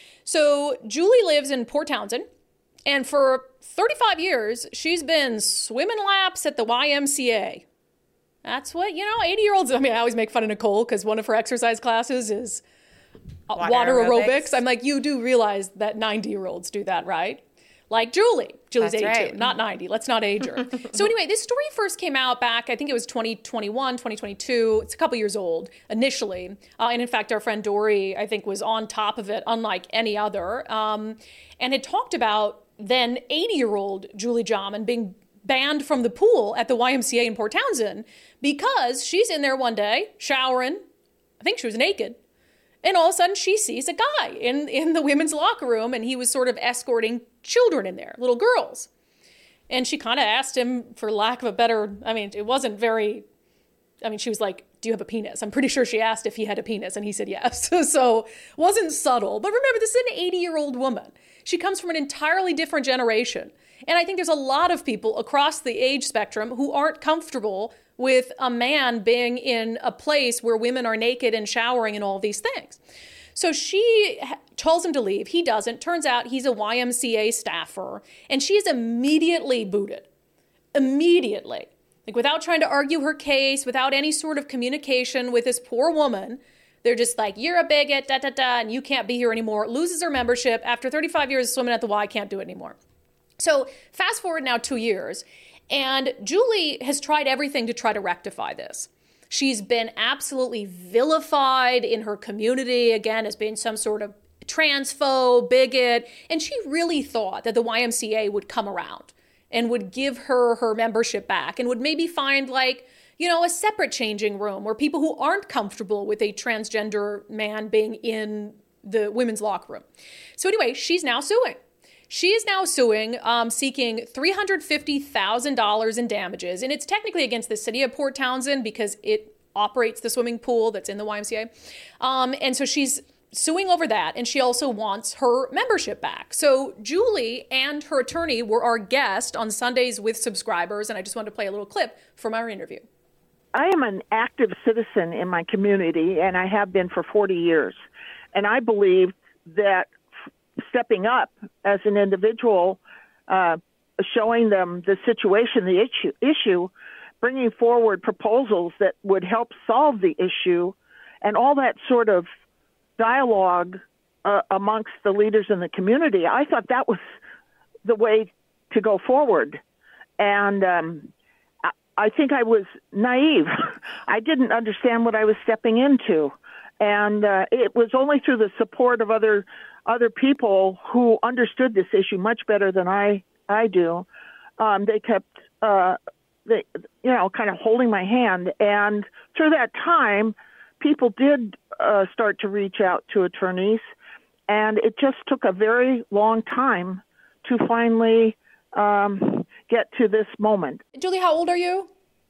So Julie lives in Port Townsend, and for thirty-five years, she's been swimming laps at the Y M C A. That's what, you know, eighty-year-olds, I mean, I always make fun of Nicole because one of her exercise classes is water, water aerobics. aerobics. I'm like, you do realize that ninety-year-olds do that, right? Like Julie. Julie's That's eighty-two, right. Not ninety. Let's not age her. So anyway, this story first came out back, I think it was twenty twenty-one, twenty twenty-two. It's a couple years old initially. Uh, and in fact, our friend Dory, I think, was on top of it, unlike any other, um, and had talked about then eighty-year-old Julie Jahman being banned from the pool at the Y M C A in Port Townsend because she's in there one day showering. I think she was naked. And all of a sudden she sees a guy in, in the women's locker room, and he was sort of escorting children in there, little girls. And she kind of asked him, for lack of a better, I mean, it wasn't very, I mean, she was like, do you have a penis? I'm pretty sure she asked if he had a penis, and he said yes. So wasn't subtle. But remember, this is an eighty-year-old woman. She comes from an entirely different generation. And I think there's a lot of people across the age spectrum who aren't comfortable with a man being in a place where women are naked and showering and all these things. So she tells him to leave. He doesn't. Turns out he's a Y M C A staffer. And she is immediately booted. Immediately. Like, without trying to argue her case, without any sort of communication with this poor woman, they're just like, you're a bigot, da, da, da, and you can't be here anymore. Loses her membership. After thirty-five years of swimming at the Y, can't do it anymore. So fast forward now two years. And Julie has tried everything to try to rectify this. She's been absolutely vilified in her community, again, as being some sort of transphobe, bigot. And she really thought that the Y M C A would come around and would give her her membership back and would maybe find, like, you know, a separate changing room where people who aren't comfortable with a transgender man being in the women's locker room. So anyway, she's now suing. She is now suing, um, seeking three hundred fifty thousand dollars in damages. And it's technically against the city of Port Townsend because it operates the swimming pool that's in the Y M C A. Um, and so she's suing over that. And she also wants her membership back. So Julie and her attorney were our guest on Sundays with Subscribers. And I just wanted to play a little clip from our interview. I am an active citizen in my community, and I have been for forty years. And I believe that stepping up as an individual, uh, showing them the situation, the issue, issue, bringing forward proposals that would help solve the issue, and all that sort of dialogue uh, amongst the leaders in the community. I thought that was the way to go forward. And um, I, I think I was naive. I didn't understand what I was stepping into. And uh, it was only through the support of other other people who understood this issue much better than I, I do. Um, they kept, uh, they, you know, kind of holding my hand. And through that time, people did uh, start to reach out to attorneys. And it just took a very long time to finally um, get to this moment. Julie, how old are you?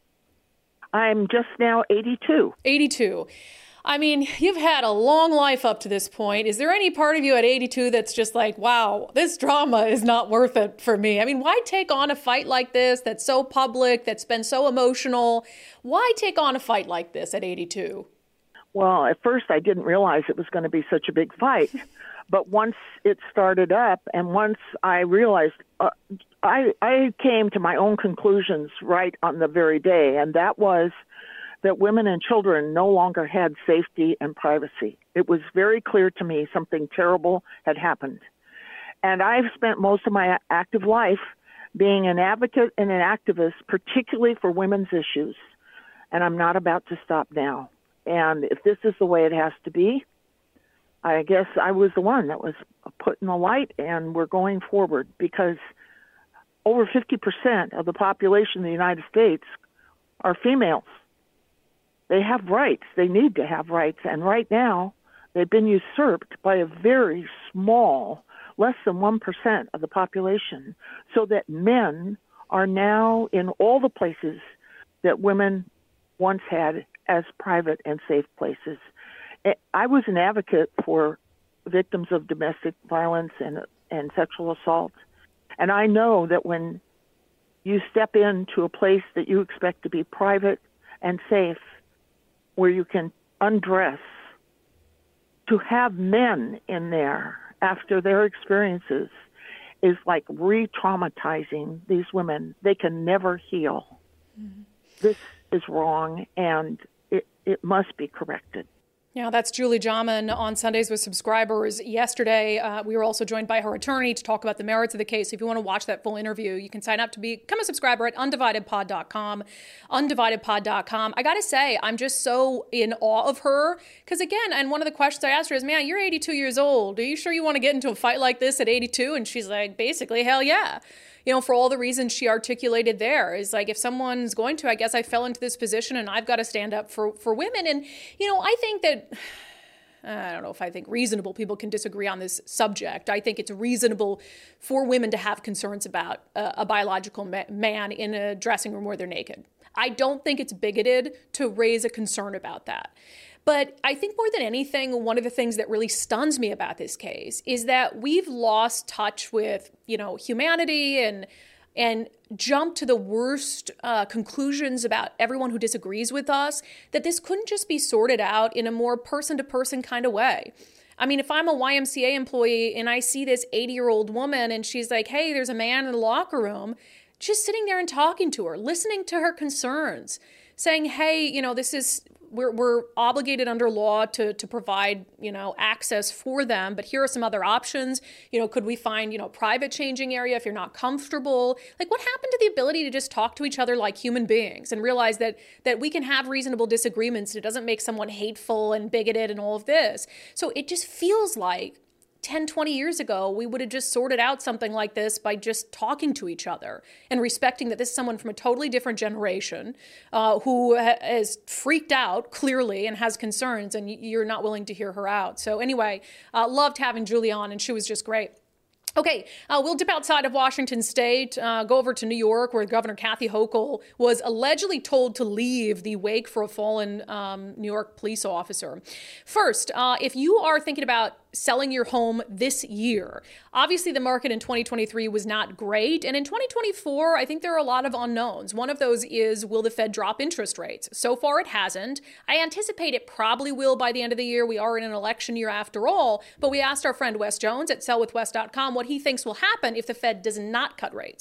I'm just now eighty-two. eighty-two. I mean, you've had a long life up to this point. Is there any part of you at eighty-two that's just like, wow, this drama is not worth it for me? I mean, why take on a fight like this that's so public, that's been so emotional? Why take on a fight like this at eighty-two? Well, at first I didn't realize it was going to be such a big fight. But once it started up and once I realized, uh, I, I came to my own conclusions right on the very day, and that was that women and children no longer had safety and privacy. It was very clear to me something terrible had happened. And I've spent most of my active life being an advocate and an activist, particularly for women's issues. And I'm not about to stop now. And if this is the way it has to be, I guess I was the one that was put in the light, and we're going forward because over fifty percent of the population of the United States are females. They have rights. They need to have rights. And right now, they've been usurped by a very small, less than one percent of the population, so that men are now in all the places that women once had as private and safe places. I was an advocate for victims of domestic violence and, and sexual assault. And I know that when you step into a place that you expect to be private and safe, where you can undress, to have men in there after their experiences is like re-traumatizing these women. They can never heal. Mm-hmm. This is wrong, and it, it must be corrected. Yeah, that's Julie Jahman on Sundays with Subscribers. Yesterday, uh, we were also joined by her attorney to talk about the merits of the case. If you want to watch that full interview, you can sign up to become a subscriber at undivided pod dot com, undivided pod dot com. I got to say, I'm just so in awe of her because, again, and one of the questions I asked her is, man, you're eighty-two years old. Are you sure you want to get into a fight like this at eighty-two? And she's like, basically, hell yeah. You know, for all the reasons she articulated there is like, if someone's going to, I guess I fell into this position and I've got to stand up for, for women. And, you know, I think that, I don't know if I think reasonable people can disagree on this subject. I think it's reasonable for women to have concerns about uh, a biological ma- man in a dressing room where they're naked. I don't think it's bigoted to raise a concern about that. But I think more than anything, one of the things that really stuns me about this case is that we've lost touch with, you know, humanity and and jumped to the worst uh, conclusions about everyone who disagrees with us, that this couldn't just be sorted out in a more person-to-person kind of way. I mean, if I'm a Y M C A employee and I see this eighty-year-old woman and she's like, hey, there's a man in the locker room, just sitting there and talking to her, listening to her concerns, saying, hey, you know, this is... We're, we're obligated under law to to provide, you know, access for them. But here are some other options. You know, could we find, you know, private changing area if you're not comfortable? Like, what happened to the ability to just talk to each other like human beings and realize that that we can have reasonable disagreements and it doesn't make someone hateful and bigoted and all of this? So it just feels like ten, twenty years ago, we would have just sorted out something like this by just talking to each other and respecting that this is someone from a totally different generation uh, who ha- is freaked out, clearly, and has concerns, and you're not willing to hear her out. So anyway, uh, loved having Julie on, and she was just great. Okay, uh, we'll dip outside of Washington State, uh, go over to New York, where Governor Kathy Hochul was allegedly told to leave the wake for a fallen um, New York police officer. First, uh, if you are thinking about selling your home this year, obviously the market in twenty twenty-three was not great. And in twenty twenty-four, I think there are a lot of unknowns. One of those is, will the Fed drop interest rates? So far, it hasn't. I anticipate it probably will by the end of the year. We are in an election year after all. But we asked our friend Wes Jones at sell with wes dot com what he thinks will happen if the Fed does not cut rates.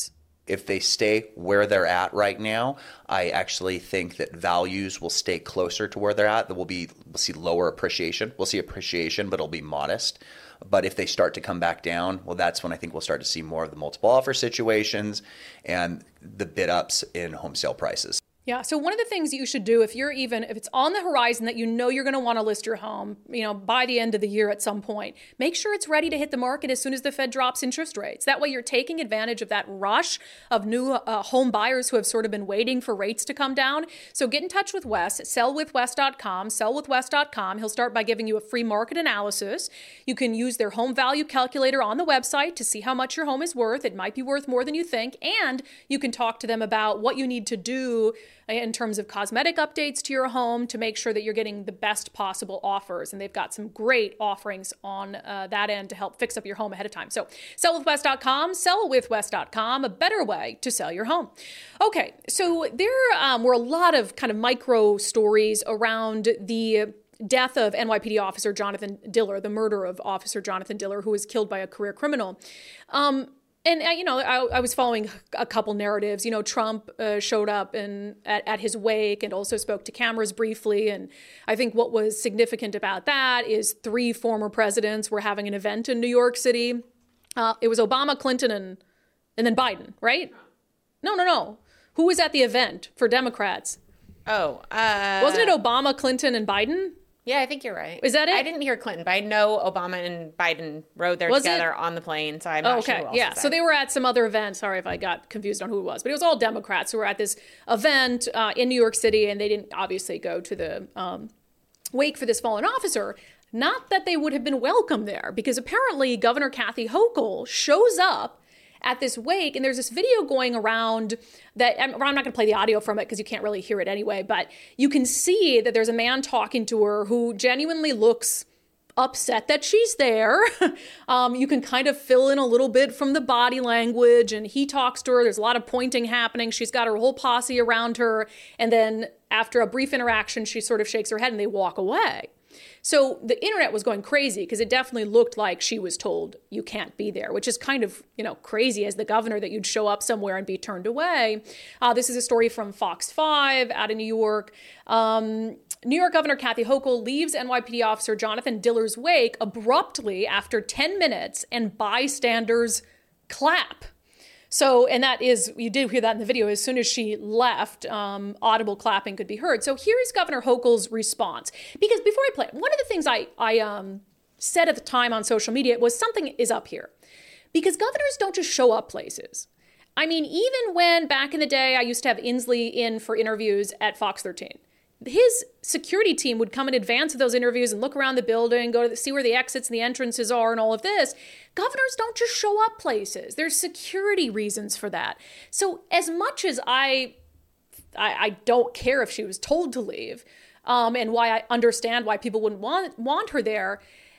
if they stay where they're at right now, I actually think that values will stay closer to where they're at. There will be, we'll see lower appreciation. We'll see appreciation, but it'll be modest. But if they start to come back down, well, that's when I think we'll start to see more of the multiple offer situations and the bid ups in home sale prices. Yeah. So one of the things you should do if you're even, if it's on the horizon that you know you're going to want to list your home, you know, by the end of the year at some point, make sure it's ready to hit the market as soon as the Fed drops interest rates. That way you're taking advantage of that rush of new uh, home buyers who have sort of been waiting for rates to come down. So get in touch with Wes, sell with wes dot com, sell with wes dot com. He'll start by giving you a free market analysis. You can use their home value calculator on the website to see how much your home is worth. It might be worth more than you think. And you can talk to them about what you need to do in terms of cosmetic updates to your home to make sure that you're getting the best possible offers. And they've got some great offerings on uh, that end to help fix up your home ahead of time. So sell with wes dot com, sell with wes dot com, a better way to sell your home. Okay, so there um, were a lot of kind of micro stories around the death of N Y P D officer Jonathan Diller, the murder of Officer Jonathan Diller, who was killed by a career criminal. Um, And, uh, you know, I, I was following a couple narratives. You know, Trump uh, showed up and at, at his wake and also spoke to cameras briefly. And I think what was significant about that is three former presidents were having an event in New York City. Uh, it was Obama, Clinton, and and then Biden, right? No, no, no. Who was at the event for Democrats? Oh. Uh, Wasn't it Obama, Clinton, and Biden? Yeah, I think you're right. Is that it? I didn't hear Clinton, but I know Obama and Biden rode there was together it? on the plane, so I'm oh, not okay. sure who else Yeah, was so there. they were at some other event. Sorry if I got confused on who it was, but it was all Democrats who were at this event uh, in New York City, and they didn't obviously go to the um, wake for this fallen officer. Not that they would have been welcome there, because apparently Governor Kathy Hochul shows up at this wake, and there's this video going around that I'm, I'm not going to play the audio from it because you can't really hear it anyway, but you can see that there's a man talking to her who genuinely looks upset that she's there. um, you can kind of fill in a little bit from the body language, and he talks to her. There's a lot of pointing happening. She's got her whole posse around her, and then after a brief interaction, she sort of shakes her head and they walk away. So the internet was going crazy because it definitely looked like she was told you can't be there, which is kind of, you know, crazy as the governor that you'd show up somewhere and be turned away. Uh, this is a story from Fox five out of New York. Um, New York Governor Kathy Hochul leaves N Y P D officer Jonathan Diller's wake abruptly after ten minutes and bystanders clap. So, and that is, you did hear that in the video, as soon as she left, um, audible clapping could be heard. So here is Governor Hochul's response. Because before I play, one of the things I, I um, said at the time on social media was something is up here. Because governors don't just show up places. I mean, even when back in the day, I used to have Inslee in for interviews at Fox thirteen. His security team would come in advance of those interviews and look around the building, go to the, see where the exits and the entrances are and all of this. Governors don't just show up places. There's security reasons for that. So as much as I, I, I don't care if she was told to leave, um, and why I understand why people wouldn't want, want her there,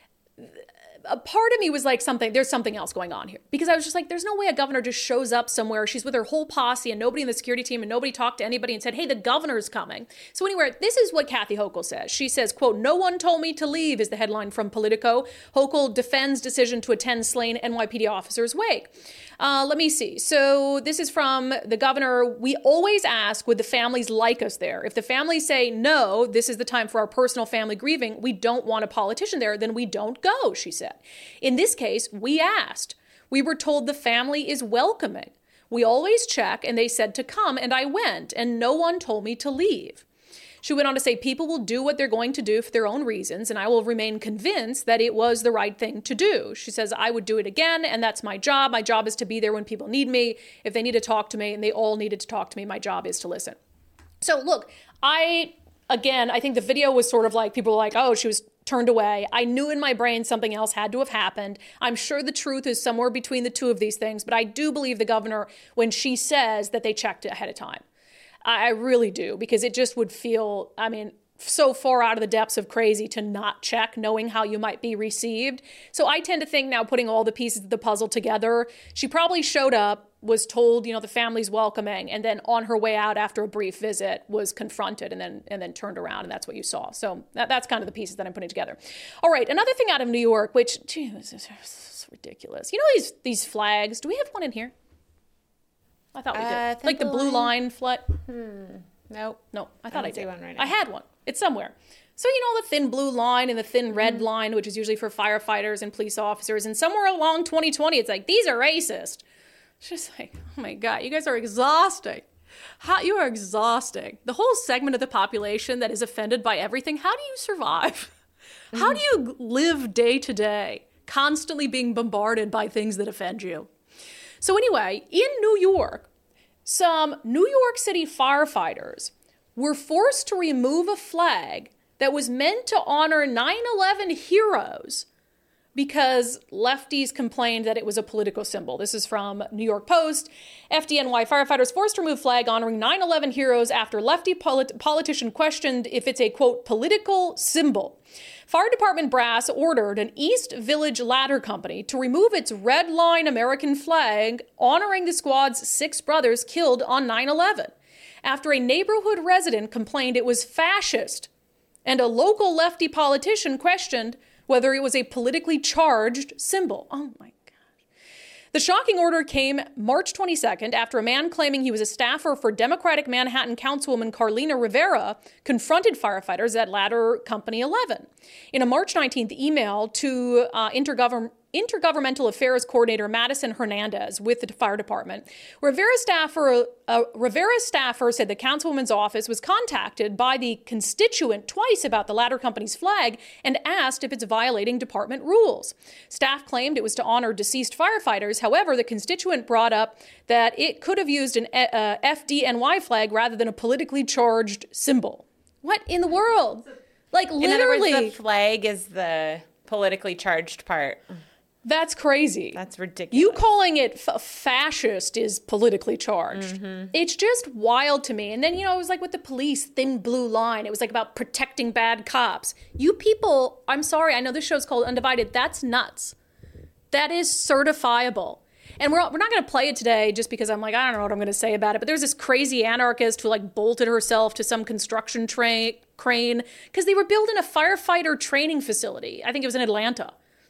a part of me was like, something, there's something else going on here. Because I was just like, there's no way a governor just shows up somewhere. She's with her whole posse and nobody in the security team and nobody talked to anybody and said, hey, the governor's coming. So anyway, this is what Kathy Hochul says. She says, quote, no one told me to leave is the headline from Politico. Hochul defends decision to attend slain N Y P D officer's wake. Uh, let me see. So this is from the governor. We always ask, would the families like us there? If the families say, no, this is the time for our personal family grieving, we don't want a politician there, then we don't go, she said. In this case, we asked. We were told the family is welcoming. We always check, and they said to come, and I went, and no one told me to leave. She went on to say, people will do what they're going to do for their own reasons, and I will remain convinced that it was the right thing to do. She says, I would do it again, and that's my job. My job is to be there when people need me. If they need to talk to me, and they all needed to talk to me, my job is to listen. So look, I, again, I think the video was sort of like, people were like, oh, she was turned away. I knew in my brain something else had to have happened. I'm sure the truth is somewhere between the two of these things, but I do believe the governor when she says that they checked it ahead of time. I really do, because it just would feel, I mean, so far out of the depths of crazy to not check, knowing how you might be received. So I tend to think now, putting all the pieces of the puzzle together, she probably showed up, was told, you know, the family's welcoming, and then on her way out after a brief visit was confronted and then and then turned around, and that's what you saw. So that, that's kind of the pieces that I'm putting together. All right, another thing out of New York, which, gee, this is ridiculous. You know these these flags? Do we have one in here? I thought we Uh, did. Like the blue line, line flat. Hmm. Nope. No, I thought I, I did. One right I had one. It's somewhere. So, you know, the thin blue line and the thin red mm-hmm. line, which is usually for firefighters and police officers. And somewhere along twenty twenty, it's like, these are racist. It's just like, oh my God, you guys are exhausting. How, you are exhausting. The whole segment of the population that is offended by everything, how do you survive? Mm-hmm. How do you live day to day, constantly being bombarded by things that offend you? So anyway, in New York, some New York City firefighters were forced to remove a flag that was meant to honor nine eleven heroes because lefties complained that it was a political symbol. This is from New York Post. F D N Y firefighters forced to remove flag honoring nine eleven heroes after lefty polit- politician questioned if it's a, quote, political symbol. Fire Department brass ordered an East Village ladder company to remove its red line American flag honoring the squad's six brothers killed on nine eleven after a neighborhood resident complained it was fascist and a local lefty politician questioned whether it was a politically charged symbol. Oh my gosh. The shocking order came March twenty-second after a man claiming he was a staffer for Democratic Manhattan Councilwoman Carlina Rivera confronted firefighters at Ladder Company eleven. In a March nineteenth email to uh, intergovern- Intergovernmental Affairs Coordinator Madison Hernandez with the fire department, Rivera staffer, uh, Rivera staffer said the councilwoman's office was contacted by the constituent twice about the Ladder Company's flag and asked if it's violating department rules. Staff claimed it was to honor deceased firefighters. However, the constituent brought up that it could have used an uh, F D N Y flag rather than a politically charged symbol. What in the world? Like literally. In other words, the flag is the politically charged part. That's crazy. That's ridiculous. You calling it f- fascist is politically charged. Mm-hmm. It's just wild to me. And then, you know, it was like with the police, thin blue line. It was like about protecting bad cops. You people, I'm sorry, I know this show's called Undivided. That's nuts. That is certifiable. And we're we're not going to play it today just because I'm like, I don't know what I'm going to say about it. But there's this crazy anarchist who like bolted herself to some construction tra- crane because they were building a firefighter training facility. I think it was in Atlanta.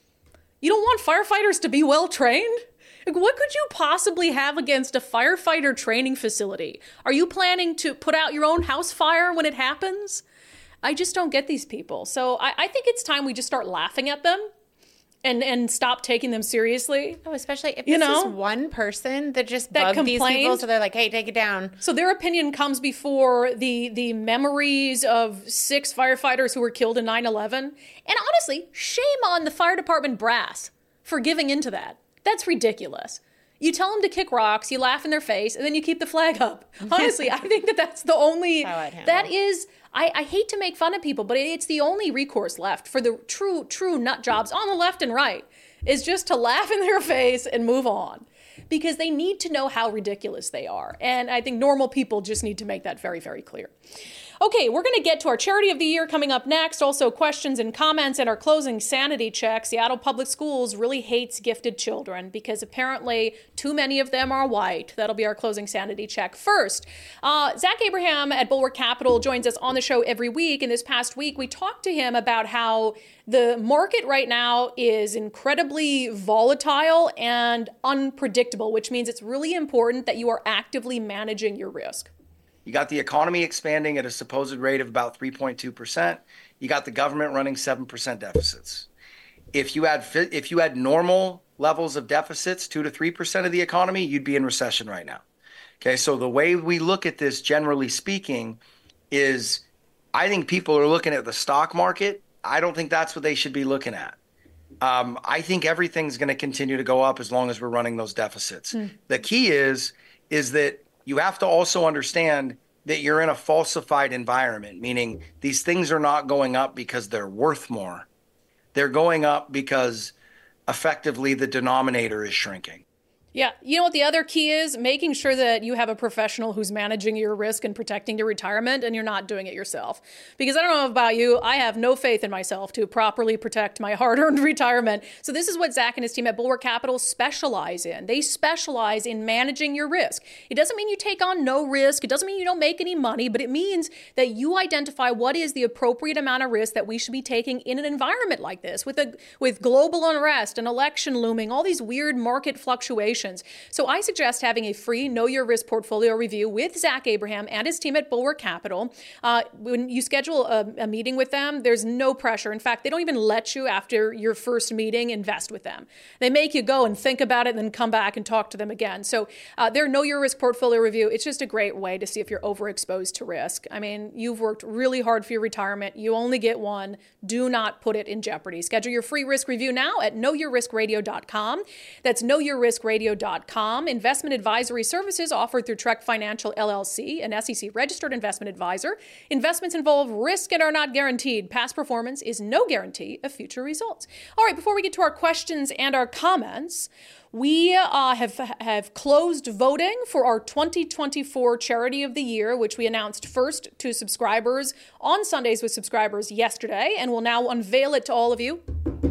You don't want firefighters to be well trained? Like, what could you possibly have against a firefighter training facility? Are you planning to put out your own house fire when it happens? I just don't get these people. So I, I think it's time we just start laughing at them and, and stop taking them seriously. Oh, especially if you this know, is one person that just that bugged these people, so they're like, hey, take it down. So their opinion comes before the the memories of six firefighters who were killed in nine eleven. And honestly, shame on the fire department brass for giving into that. That's ridiculous. You tell them to kick rocks, you laugh in their face, and then you keep the flag up. Honestly, I think that that's the only, that is, I, I hate to make fun of people, but it's the only recourse left for the true, true nut jobs on the left and right is just to laugh in their face and move on because they need to know how ridiculous they are. And I think normal people just need to make that very, very clear. Okay, we're going to get to our Charity of the Year coming up next. Also, questions and comments and our closing sanity check. Seattle Public Schools really hates gifted children because apparently too many of them are white. That'll be our closing sanity check. First, uh, Zach Abraham at Bulwark Capital joins us on the show every week. And this past week, we talked to him about how the market right now is incredibly volatile and unpredictable, which means it's really important that you are actively managing your risk. You got the economy expanding at a supposed rate of about three point two percent. You got the government running seven percent deficits. If you had if you had normal levels of deficits, two to three percent of the economy, you'd be in recession right now. Okay, so the way we look at this, generally speaking, is I think people are looking at the stock market. I don't think that's what they should be looking at. Um, I think everything's going to continue to go up as long as we're running those deficits. Mm. The key is is that you have to also understand that you're in a falsified environment, meaning these things are not going up because they're worth more. They're going up because effectively the denominator is shrinking. Yeah. You know what the other key is? Making sure that you have a professional who's managing your risk and protecting your retirement and you're not doing it yourself. Because I don't know about you, I have no faith in myself to properly protect my hard-earned retirement. So this is what Zach and his team at Bulwark Capital specialize in. They specialize in managing your risk. It doesn't mean you take on no risk. It doesn't mean you don't make any money, but it means that you identify what is the appropriate amount of risk that we should be taking in an environment like this with a with global unrest, an election looming, all these weird market fluctuations. foundations. So I suggest having a free Know Your Risk portfolio review with Zach Abraham and his team at Bulwark Capital. Uh, when you schedule a, a meeting with them, there's no pressure. In fact, they don't even let you, after your first meeting, invest with them. They make you go and think about it and then come back and talk to them again. So uh, their Know Your Risk portfolio review, it's just a great way to see if you're overexposed to risk. I mean, you've worked really hard for your retirement. You only get one. Do not put it in jeopardy. Schedule your free risk review now at know your risk radio dot com. That's know your risk radio dot com. Investment advisory services offered through Trek Financial L L C, an S E C registered investment advisor. Investments involve risk and are not guaranteed. Past performance is no guarantee of future results. All right, before we get to our questions and our comments, we uh, have have closed voting for our twenty twenty-four Charity of the Year, which we announced first to subscribers on Sundays with subscribers yesterday, and will now unveil it to all of you.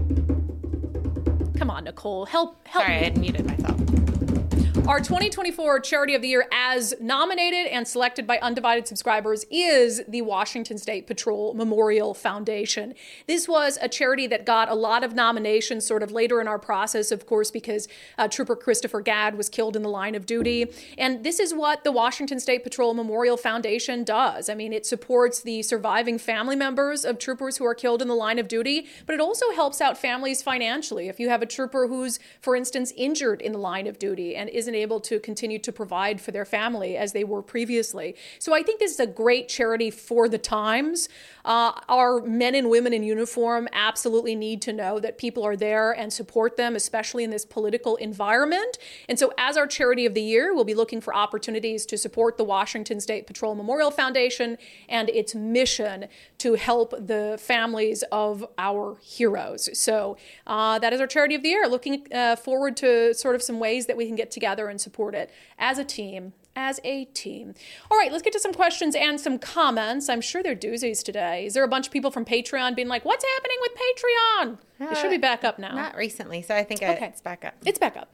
Come on, Nicole, help help Sorry, me. I had muted myself. Our twenty twenty-four Charity of the Year, as nominated and selected by undivided subscribers, is the Washington State Patrol Memorial Foundation. This was a charity that got a lot of nominations sort of later in our process, of course, because uh, Trooper Christopher Gadd was killed in the line of duty. And this is what the Washington State Patrol Memorial Foundation does. I mean, it supports the surviving family members of troopers who are killed in the line of duty, but it also helps out families financially. If you have a trooper who's, for instance, injured in the line of duty and isn't able to continue to provide for their family as they were previously. So I think this is a great charity for the times. Uh, our men and women in uniform absolutely need to know that people are there and support them, especially in this political environment. And so as our Charity of the Year, we'll be looking for opportunities to support the Washington State Patrol Memorial Foundation and its mission to help the families of our heroes. So uh, that is our Charity of the Year. Looking uh, forward to sort of some ways that we can get together and support it as a team. As a team. All right, let's get to some questions and some comments. I'm sure they're doozies today. Is there a bunch of people from Patreon being like, what's happening with Patreon? Uh, it should be back up now. Not recently, so I think okay. it's back up. It's back up.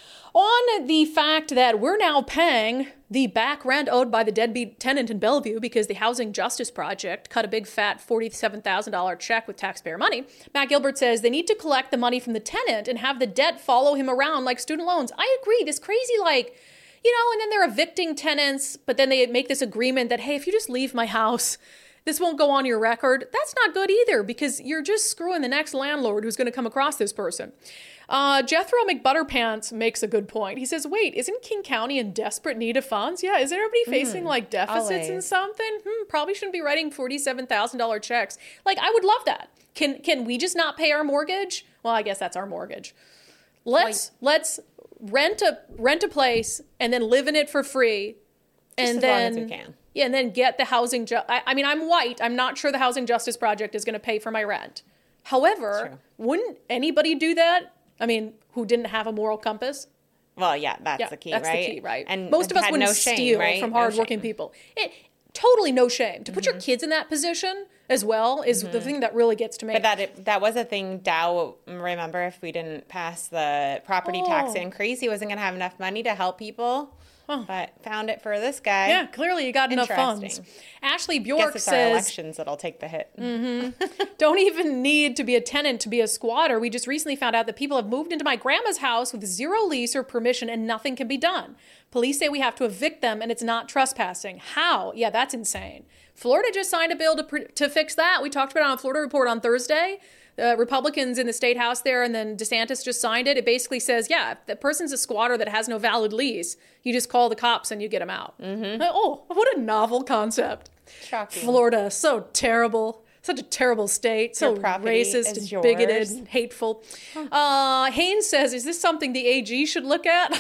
On the fact that we're now paying the back rent owed by the deadbeat tenant in Bellevue because the Housing Justice Project cut a big fat forty-seven thousand dollars check with taxpayer money, Matt Gilbert says they need to collect the money from the tenant and have the debt follow him around like student loans. I agree. This crazy, like, you know, and then they're evicting tenants, but then they make this agreement that, hey, if you just leave my house, this won't go on your record. That's not good either, because you're just screwing the next landlord who's going to come across this person. Uh, Jethro McButterpants makes a good point. He says, wait, isn't King County in desperate need of funds? Yeah, isn't everybody facing mm, like deficits always. and something? Hmm, probably shouldn't be writing forty-seven thousand dollars checks. Like, I would love that. Can can we just not pay our mortgage? Well, I guess that's our mortgage. Let's like, let's rent a rent a place and then live in it for free, and just then as long as we can. Yeah, and then get the housing. Ju- I, I mean, I'm white. I'm not sure the Housing Justice Project is going to pay for my rent. However, wouldn't anybody do that? I mean, who didn't have a moral compass? Well, yeah, that's yeah, the key, that's right? That's the key, right? And most of us wouldn't no shame, steal right? from no hardworking shame. people. It, totally no shame. To put mm-hmm. your kids in that position as well is mm-hmm. the thing that really gets to me. But that it, that was a thing Dow, remember, if we didn't pass the property oh. tax increase, he wasn't going to have enough money to help people. Huh. But found it for this guy. Yeah, clearly you got enough funds. Ashley Bjork Guess it's says, our elections that'll take the hit. Mm-hmm. Don't even need to be a tenant to be a squatter. We just recently found out that people have moved into my grandma's house with zero lease or permission and nothing can be done. Police say we have to evict them and it's not trespassing. How? Yeah, that's insane. Florida just signed a bill to pr- to fix that. We talked about it on Florida Report on Thursday. Uh, Republicans in the state house there, and then DeSantis just signed it. It basically says, yeah, if the person's a squatter that has no valid lease, you just call the cops and you get them out. Mm-hmm. Oh, what a novel concept. Shocking. Florida, so terrible. Such a terrible state. So racist and yours. bigoted and hateful. Huh. Uh, Haynes says, is this something the A G should look at?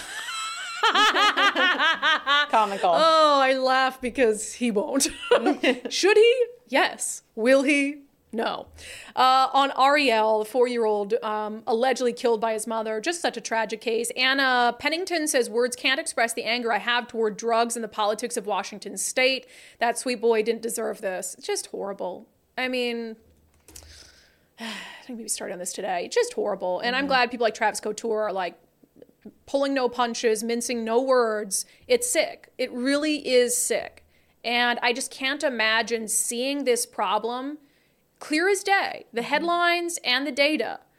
Comical. Oh, I laugh because he won't. Should he? Yes. Will he? No. Uh, on Ariel, the four-year-old um, allegedly killed by his mother, just such a tragic case. Anna Pennington says, words can't express the anger I have toward drugs and the politics of Washington State. That sweet boy didn't deserve this. It's just horrible. I mean, I think we started on this today. It's just horrible. And mm-hmm. I'm glad people like Travis Couture are like pulling no punches, mincing no words. It's sick. It really is sick. And I just can't imagine seeing this problem clear as day, the headlines and the data,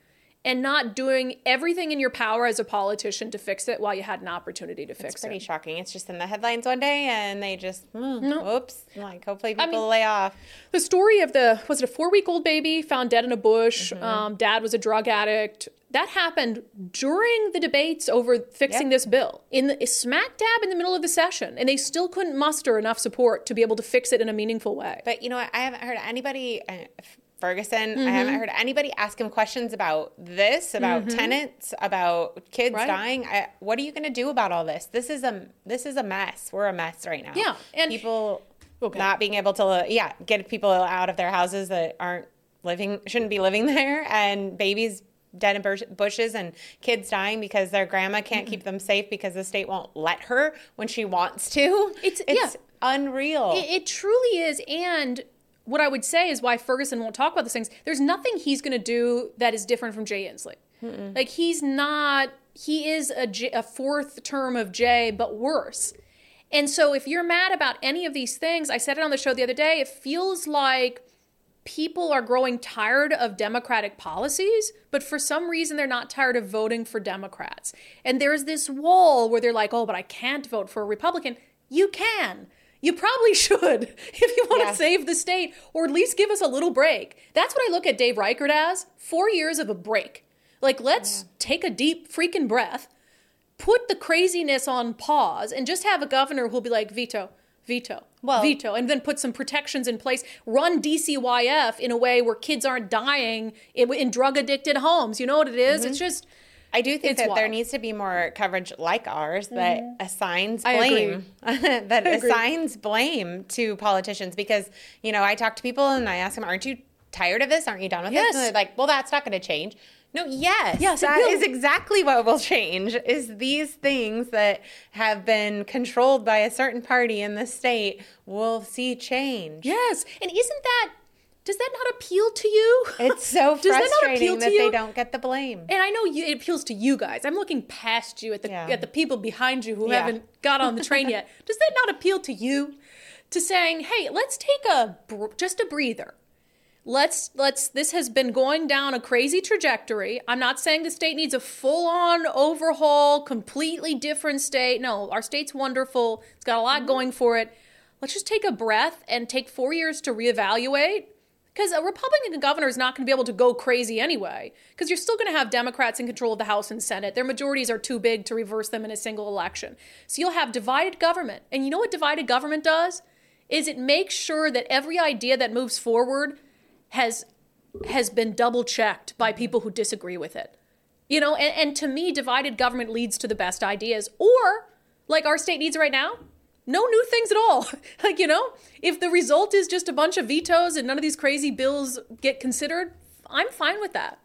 and not doing everything in your power as a politician to fix it while you had an opportunity to fix it. It's pretty shocking. It's just in the headlines one day and they just, mm, no. Oops. Like, hopefully people I mean, lay off. The story of the, was it a four-week-old baby found dead in a bush? Mm-hmm. Um, dad was a drug addict. That happened during the debates over fixing yep. this bill, in the, smack dab in the middle of the session, and they still couldn't muster enough support to be able to fix it in a meaningful way. But you know what? I haven't heard anybody, uh, Ferguson, mm-hmm. I haven't heard anybody ask him questions about this, about mm-hmm. tenants, about kids right. dying. I, what are you going to do about all this? This is a this is a mess. We're a mess right now. Yeah, and people okay. not being able to, yeah, get people out of their houses that aren't living, shouldn't be living there, and babies dead in bushes and kids dying because their grandma can't mm-hmm. keep them safe because the state won't let her when she wants to. It's, it's yeah. unreal. It, it truly is. And what I would say is why Ferguson won't talk about these things. There's nothing he's going to do that is different from Jay Inslee. Mm-mm. Like he's not, he is a, J, a fourth term of Jay, but worse. And so if you're mad about any of these things, I said it on the show the other day, it feels like people are growing tired of Democratic policies, but for some reason they're not tired of voting for Democrats. And there's this wall where they're like, oh, but I can't vote for a Republican. You can. You probably should if you want yeah. to save the state, or at least give us a little break. That's what I look at Dave Reichert as, four years of a break. Like, let's yeah. take a deep freaking breath, put the craziness on pause, and just have a governor who'll be like, veto, veto, well, veto, and then put some protections in place, run D C Y F in a way where kids aren't dying in, in drug-addicted homes. You know what it is? Mm-hmm. It's just... I do think that wild. There needs to be more coverage like ours that mm-hmm. assigns blame, that assigns blame to politicians. Because, you know, I talk to people and I ask them, aren't you tired of this? Aren't you done with yes. this? And they're like, well, that's not going to change. No, yes, yes that is exactly what will change, is these things that have been controlled by a certain party in the state will see change. Yes, and isn't that, does that not appeal to you? It's so frustrating that, that they don't get the blame. And I know you, it appeals to you guys. I'm looking past you at the yeah. at the people behind you who yeah. haven't got on the train yet. Does that not appeal to you? To saying, hey, let's take a just a breather. Let's, let's, this has been going down a crazy trajectory. I'm not saying the state needs a full-on overhaul, completely different state. No, our state's wonderful. It's got a lot mm-hmm. going for it. Let's just take a breath and take four years to reevaluate. Because a Republican governor is not going to be able to go crazy anyway. Because you're still going to have Democrats in control of the House and Senate. Their majorities are too big to reverse them in a single election. So you'll have divided government. And you know what divided government does? Is it makes sure that every idea that moves forward has has been double checked by people who disagree with it. You know, and, and to me, divided government leads to the best ideas. Or, like our state needs right now, no new things at all. Like, you know, if the result is just a bunch of vetoes and none of these crazy bills get considered, I'm fine with that.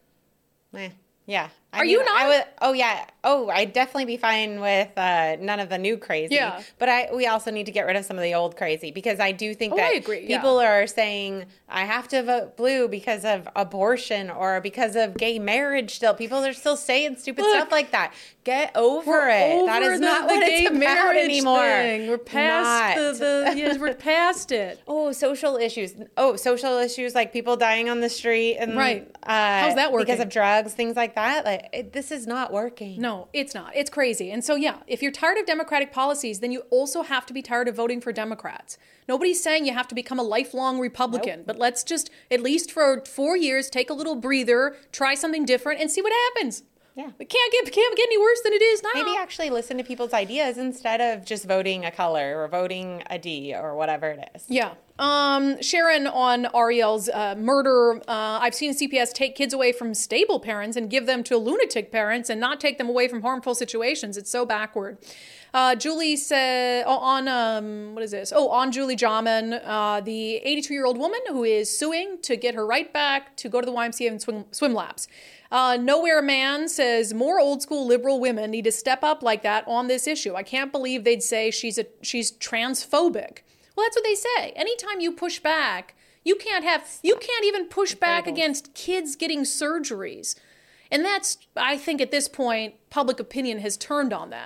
Eh, yeah. I Are mean, you not? I would, oh, yeah. Oh, I'd definitely be fine with uh, none of the new crazy. Yeah. But I we also need to get rid of some of the old crazy, because I do think oh, that I agree. people yeah. are saying, I have to vote blue because of abortion or because of gay marriage still. People are still saying stupid Look, stuff like that. Get over we're it. Over that is the, not the what gay it's marriage about anymore. Thing. We're past not. the, the yeah, we're past it. Oh, social issues. Oh, social issues like people dying on the street and right. Uh, How's that working? Because of drugs, things like that. Like it, this is not working. No, it's not. It's crazy. And so, yeah, if you're tired of Democratic policies, then you also have to be tired of voting for Democrats. Nobody's saying you have to become a lifelong Republican, nope. but let's just, at least for four years, take a little breather, try something different, and see what happens. Yeah. It can't get, can't get any worse than it is now. Maybe actually listen to people's ideas instead of just voting a color or voting a D or whatever it is. Yeah. Um, Sharon on Ariel's uh, murder. Uh, I've seen C P S take kids away from stable parents and give them to lunatic parents and not take them away from harmful situations. It's so backward. Uh, Julie said oh, on, um, what is this? Oh, on Julie Jamin, uh, the eighty-two-year-old woman who is suing to get her right back to go to the Y M C A and swim, swim laps. Uh, Nowhere Man says more old school liberal women need to step up like that on this issue. I can't believe they'd say she's a she's transphobic. Well, that's what they say. Anytime you push back, you can't have you can't even push back against kids getting surgeries. And that's, I think at this point, public opinion has turned on that.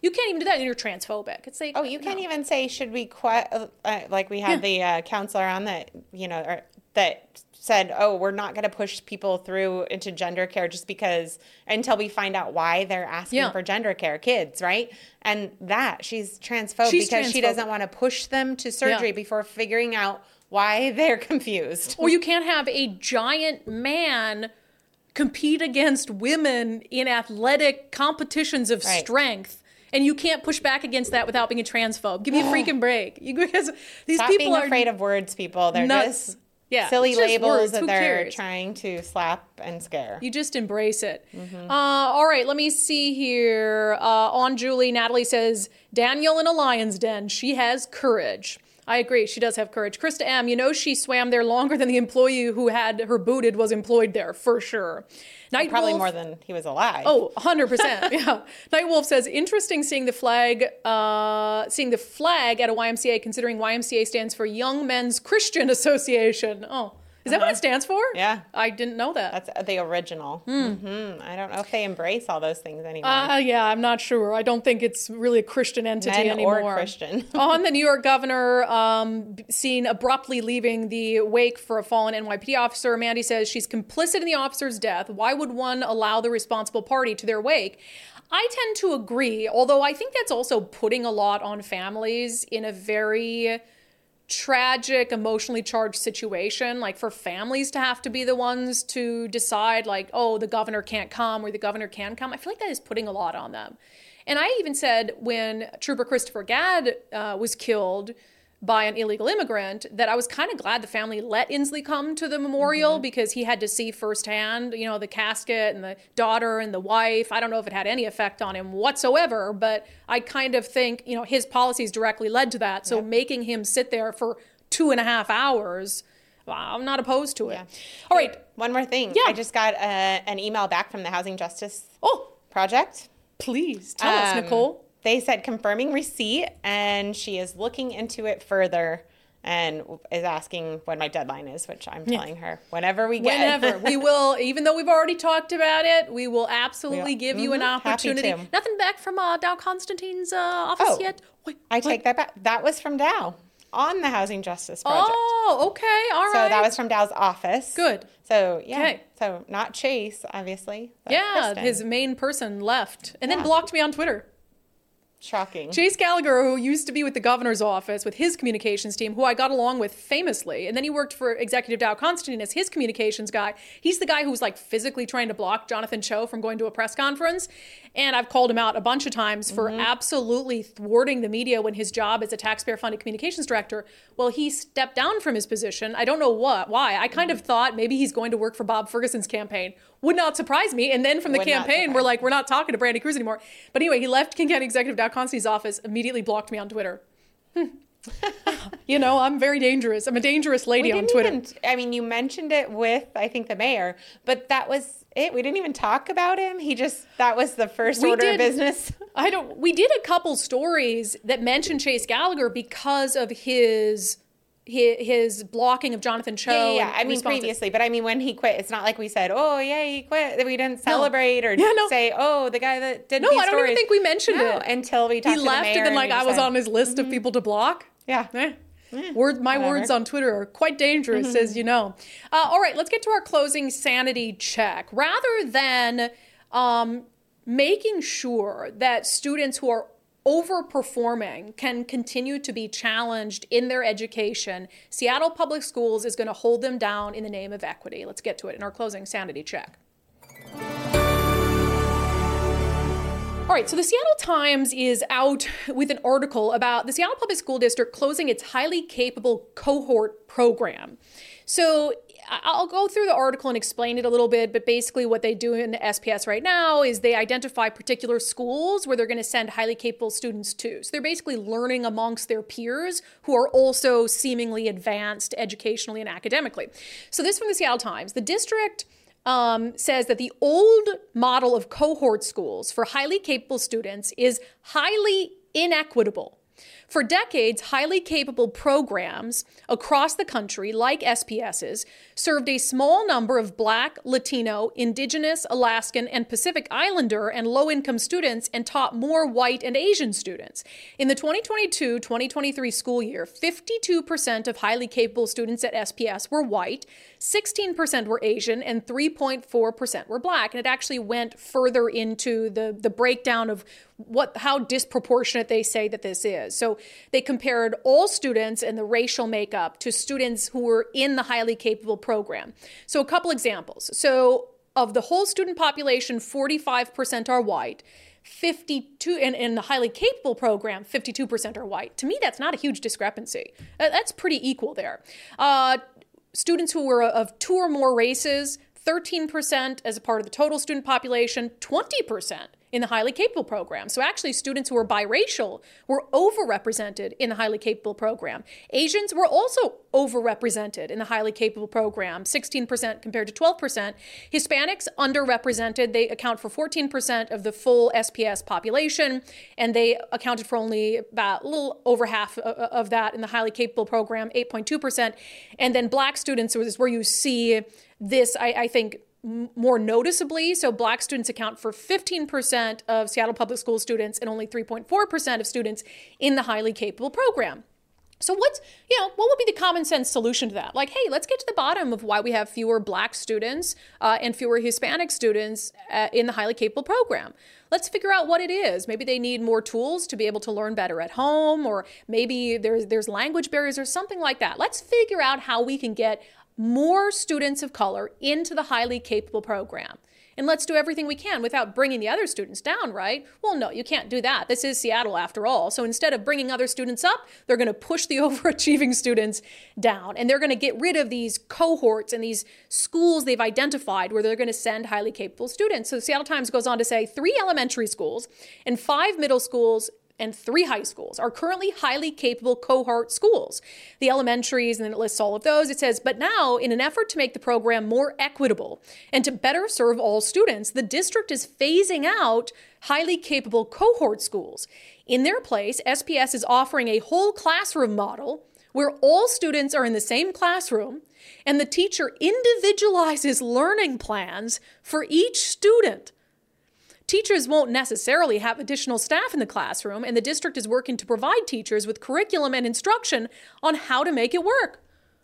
You can't even do that, and you're transphobic. It's like, oh, you can't no. even say, should we, que- uh, like we had yeah. the uh, counselor on that, you know, or, that said, oh, we're not going to push people through into gender care just because, until we find out why they're asking yeah. for gender care, kids, right? And that, she's transphobic she's because transphobic. She doesn't want to push them to surgery yeah. before figuring out why they're confused. Or you can't have a giant man compete against women in athletic competitions of right. strength. And you can't push back against that without being a transphobe. Give me a freaking break. You, because these Stop people being are afraid of words, people. They're nuts. Just yeah, silly labels words. that Who they're cares? trying to slap and scare. You just embrace it. Mm-hmm. Uh, all right, let me see here. Uh, on Julie, Natalie says, Daniel in a lion's den. She has courage. I agree. She does have courage. Krista M., you know she swam there longer than the employee who had her booted was employed there, for sure. Night Probably Wolf, more than he was alive. Oh, one hundred percent. Yeah. Night Wolf says, interesting seeing the flag, uh, seeing the flag at a Y M C A, considering Y M C A stands for Young Men's Christian Association. Oh, is that uh-huh. what it stands for? Yeah. I didn't know that. That's the original. Mm. Mm-hmm. I don't know if they embrace all those things anymore. Uh, yeah, I'm not sure. I don't think it's really a Christian entity Men anymore. or Christian. On the New York governor, um, seen abruptly leaving the wake for a fallen N Y P D officer, Mandy says she's complicit in the officer's death. Why would one allow the responsible party to their wake? I tend to agree, although I think that's also putting a lot on families in a very tragic, emotionally charged situation, like for families to have to be the ones to decide, like, oh, the governor can't come or the governor can come. I feel like that is putting a lot on them. And I even said when Trooper Christopher Gadd uh, was killed by an illegal immigrant that I was kind of glad the family let Inslee come to the memorial mm-hmm. because he had to see firsthand, you know, the casket and the daughter and the wife. I don't know if it had any effect on him whatsoever, but I kind of think, you know, his policies directly led to that. So yep. making him sit there for two and a half hours, well, I'm not opposed to it. Yeah. All right. One more thing. Yeah. I just got a, an email back from the Housing Justice oh. Project. Please tell um, us, Nicole. They said confirming receipt, and she is looking into it further and is asking when my deadline is, which I'm yeah. telling her whenever we get. Whenever. We will, even though we've already talked about it, we will absolutely we'll, give you mm-hmm. an opportunity. Nothing back from uh, Dow Constantine's uh, office oh, yet? Wait, I take wait. that back. That was from Dow on the Housing Justice Project. Oh, okay. All right. So that was from Dow's office. Good. So, yeah. Okay. So not Chase, obviously. Yeah, Kristen. his main person left and yeah. then blocked me on Twitter. Shocking. Chase Gallagher, who used to be with the governor's office with his communications team, who I got along with famously, and then he worked for Executive Dow Constantine as his communications guy. He's the guy who was like physically trying to block Jonathan Cho from going to a press conference. And I've called him out a bunch of times for mm-hmm. absolutely thwarting the media when his job as a taxpayer-funded communications director. Well, he stepped down from his position. I don't know what, why. I kind mm-hmm. of thought maybe he's going to work for Bob Ferguson's campaign. Would not surprise me. And then from the Would campaign, we're like, we're not talking to Brandy Cruz anymore. But anyway, he left King County Executive Dow Constantine's office, immediately blocked me on Twitter. Hmm. You know, I'm very dangerous. I'm a dangerous lady on Twitter. Even, I mean, you mentioned it with, I think, the mayor, but that was it. We didn't even talk about him. He just, that was the first we order did, of business. I don't, we did a couple stories that mentioned Chase Gallagher because of his... His, his blocking of Jonathan Cho. Yeah, yeah, yeah. I mean, responses. Previously, but I mean, when he quit, it's not like we said, oh, yeah, he quit. We didn't celebrate no. or yeah, no. say, oh, the guy that did no, these I don't stories. even think we mentioned no, it. Until we talked he to the mayor. He left and then like I was said, on his list mm-hmm. of people to block. Yeah. Eh. Eh. Word, my Whatever. words on Twitter are quite dangerous, mm-hmm. as you know. Uh, all right, let's get to our closing sanity check. Rather than um, making sure that students who are overperforming can continue to be challenged in their education, Seattle Public Schools is going to hold them down in the name of equity. Let's get to it in our closing sanity check. All right, so the Seattle Times is out with an article about the Seattle Public School District closing its highly capable cohort program. So I'll go through the article and explain it a little bit, but basically what they do in the S P S right now is they identify particular schools where they're going to send highly capable students to. So they're basically learning amongst their peers who are also seemingly advanced educationally and academically. So this from the Seattle Times. The district um, says that the old model of cohort schools for highly capable students is highly inequitable. For decades, highly capable programs across the country, like S P S's, served a small number of Black, Latino, Indigenous, Alaskan, and Pacific Islander and low-income students and taught more white and Asian students. In the twenty twenty-two twenty twenty-three school year, fifty-two percent of highly capable students at S P S were white, sixteen percent were Asian, and three point four percent were Black. And it actually went further into the, the breakdown of what how disproportionate they say that this is. So they compared all students and the racial makeup to students who were in the highly capable program. So a couple examples. So of the whole student population, forty-five percent are white. fifty-two in, in the highly capable program, fifty-two percent are white. To me, that's not a huge discrepancy. That's pretty equal there. Uh, students who were of two or more races, thirteen percent as a part of the total student population, twenty percent in the highly capable program. So actually students who were biracial were overrepresented in the highly capable program. Asians were also overrepresented in the highly capable program, sixteen percent compared to twelve percent. Hispanics underrepresented. They account for fourteen percent of the full S P S population, and they accounted for only about a little over half of that in the highly capable program, eight point two percent. And then Black students is where you see this, I, I think, more noticeably. So Black students account for fifteen percent of Seattle Public School students and only three point four percent of students in the highly capable program. So what's, you know, what would be the common sense solution to that? Like, hey, let's get to the bottom of why we have fewer Black students uh, and fewer Hispanic students uh, in the highly capable program. Let's figure out what it is. Maybe they need more tools to be able to learn better at home, or maybe there's there's language barriers or something like that. Let's figure out how we can get more students of color into the highly capable program. And let's do everything we can without bringing the other students down, right? Well, no, you can't do that. This is Seattle after all. So instead of bringing other students up, they're going to push the overachieving students down. And they're going to get rid of these cohorts and these schools they've identified where they're going to send highly capable students. So Seattle Times goes on to say three elementary schools and five middle schools and three high schools are currently highly capable cohort schools. The elementaries, and then it lists all of those. It says, but now, in an effort to make the program more equitable and to better serve all students, the district is phasing out highly capable cohort schools. In their place, S P S is offering a whole classroom model where all students are in the same classroom and the teacher individualizes learning plans for each student. Teachers won't necessarily have additional staff in the classroom, and the district is working to provide teachers with curriculum and instruction on how to make it work.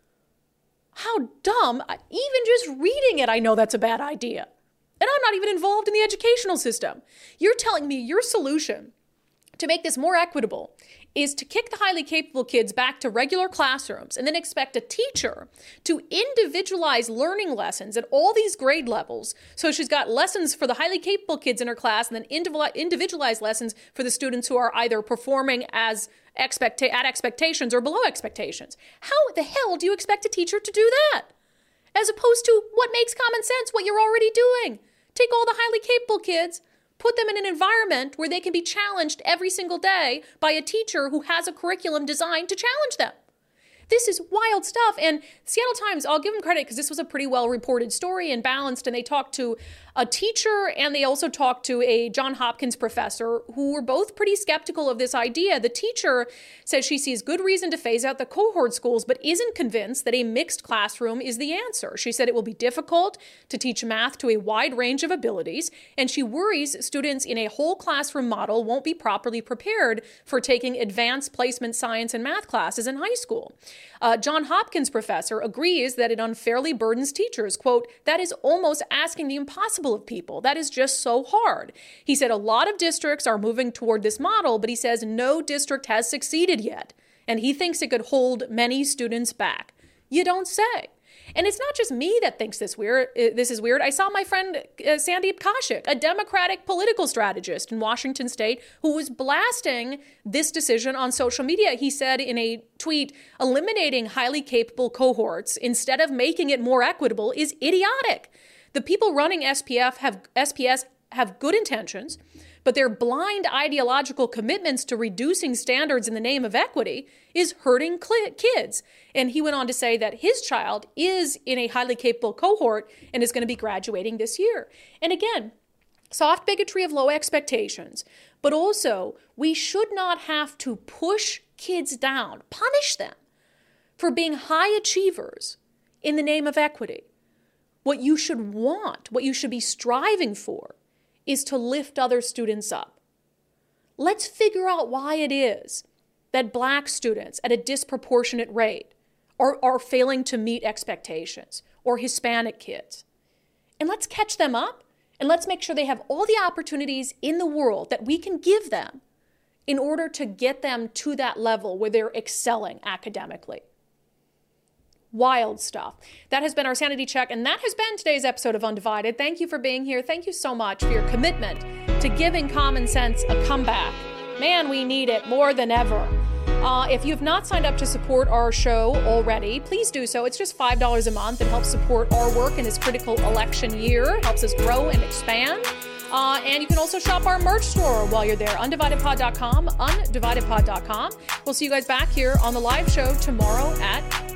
How dumb. Even just reading it, I know that's a bad idea. And I'm not even involved in the educational system. You're telling me your solution to make this more equitable is to kick the highly capable kids back to regular classrooms and then expect a teacher to individualize learning lessons at all these grade levels. So she's got lessons for the highly capable kids in her class and then individualized lessons for the students who are either performing as expect- at expectations or below expectations. How the hell do you expect a teacher to do that? As opposed to what makes common sense, what you're already doing. Take all the highly capable kids, put them in an environment where they can be challenged every single day by a teacher who has a curriculum designed to challenge them. This is wild stuff. And Seattle Times, I'll give them credit because this was a pretty well-reported story and balanced. And they talked to a teacher and they also talked to a Johns Hopkins professor who were both pretty skeptical of this idea. The teacher says she sees good reason to phase out the cohort schools, but isn't convinced that a mixed classroom is the answer. She said it will be difficult to teach math to a wide range of abilities, and she worries students in a whole classroom model won't be properly prepared for taking advanced placement science and math classes in high school. Uh, Johns Hopkins professor agrees that it unfairly burdens teachers. Quote, that is almost asking the impossible of people. That is just so hard. He said a lot of districts are moving toward this model, but he says no district has succeeded yet. And he thinks it could hold many students back. You don't say. And it's not just me that thinks this weird. This is weird. I saw my friend uh, Sandeep Kaushik, a Democratic political strategist in Washington state, who was blasting this decision on social media. He said in a tweet, eliminating highly capable cohorts instead of making it more equitable is idiotic. The people running S P F have S P S have good intentions, but their blind ideological commitments to reducing standards in the name of equity is hurting cl- kids. And he went on to say that his child is in a highly capable cohort and is going to be graduating this year. And again, soft bigotry of low expectations. But also, we should not have to push kids down, punish them for being high achievers in the name of equity. What you should want, what you should be striving for, is to lift other students up. Let's figure out why it is that Black students at a disproportionate rate are, are failing to meet expectations, or Hispanic kids. And let's catch them up, and let's make sure they have all the opportunities in the world that we can give them in order to get them to that level where they're excelling academically. Wild stuff. That has been our sanity check, and that has been today's episode of Undivided. Thank you for being here. Thank you so much for your commitment to giving common sense a comeback. Man, we need it more than ever. Uh, if you've not signed up to support our show already, please do so. It's just five dollars a month. It helps support our work in this critical election year, helps us grow and expand. Uh, and you can also shop our merch store while you're there, undivided pod dot com, undivided pod dot com. We'll see you guys back here on the live show tomorrow at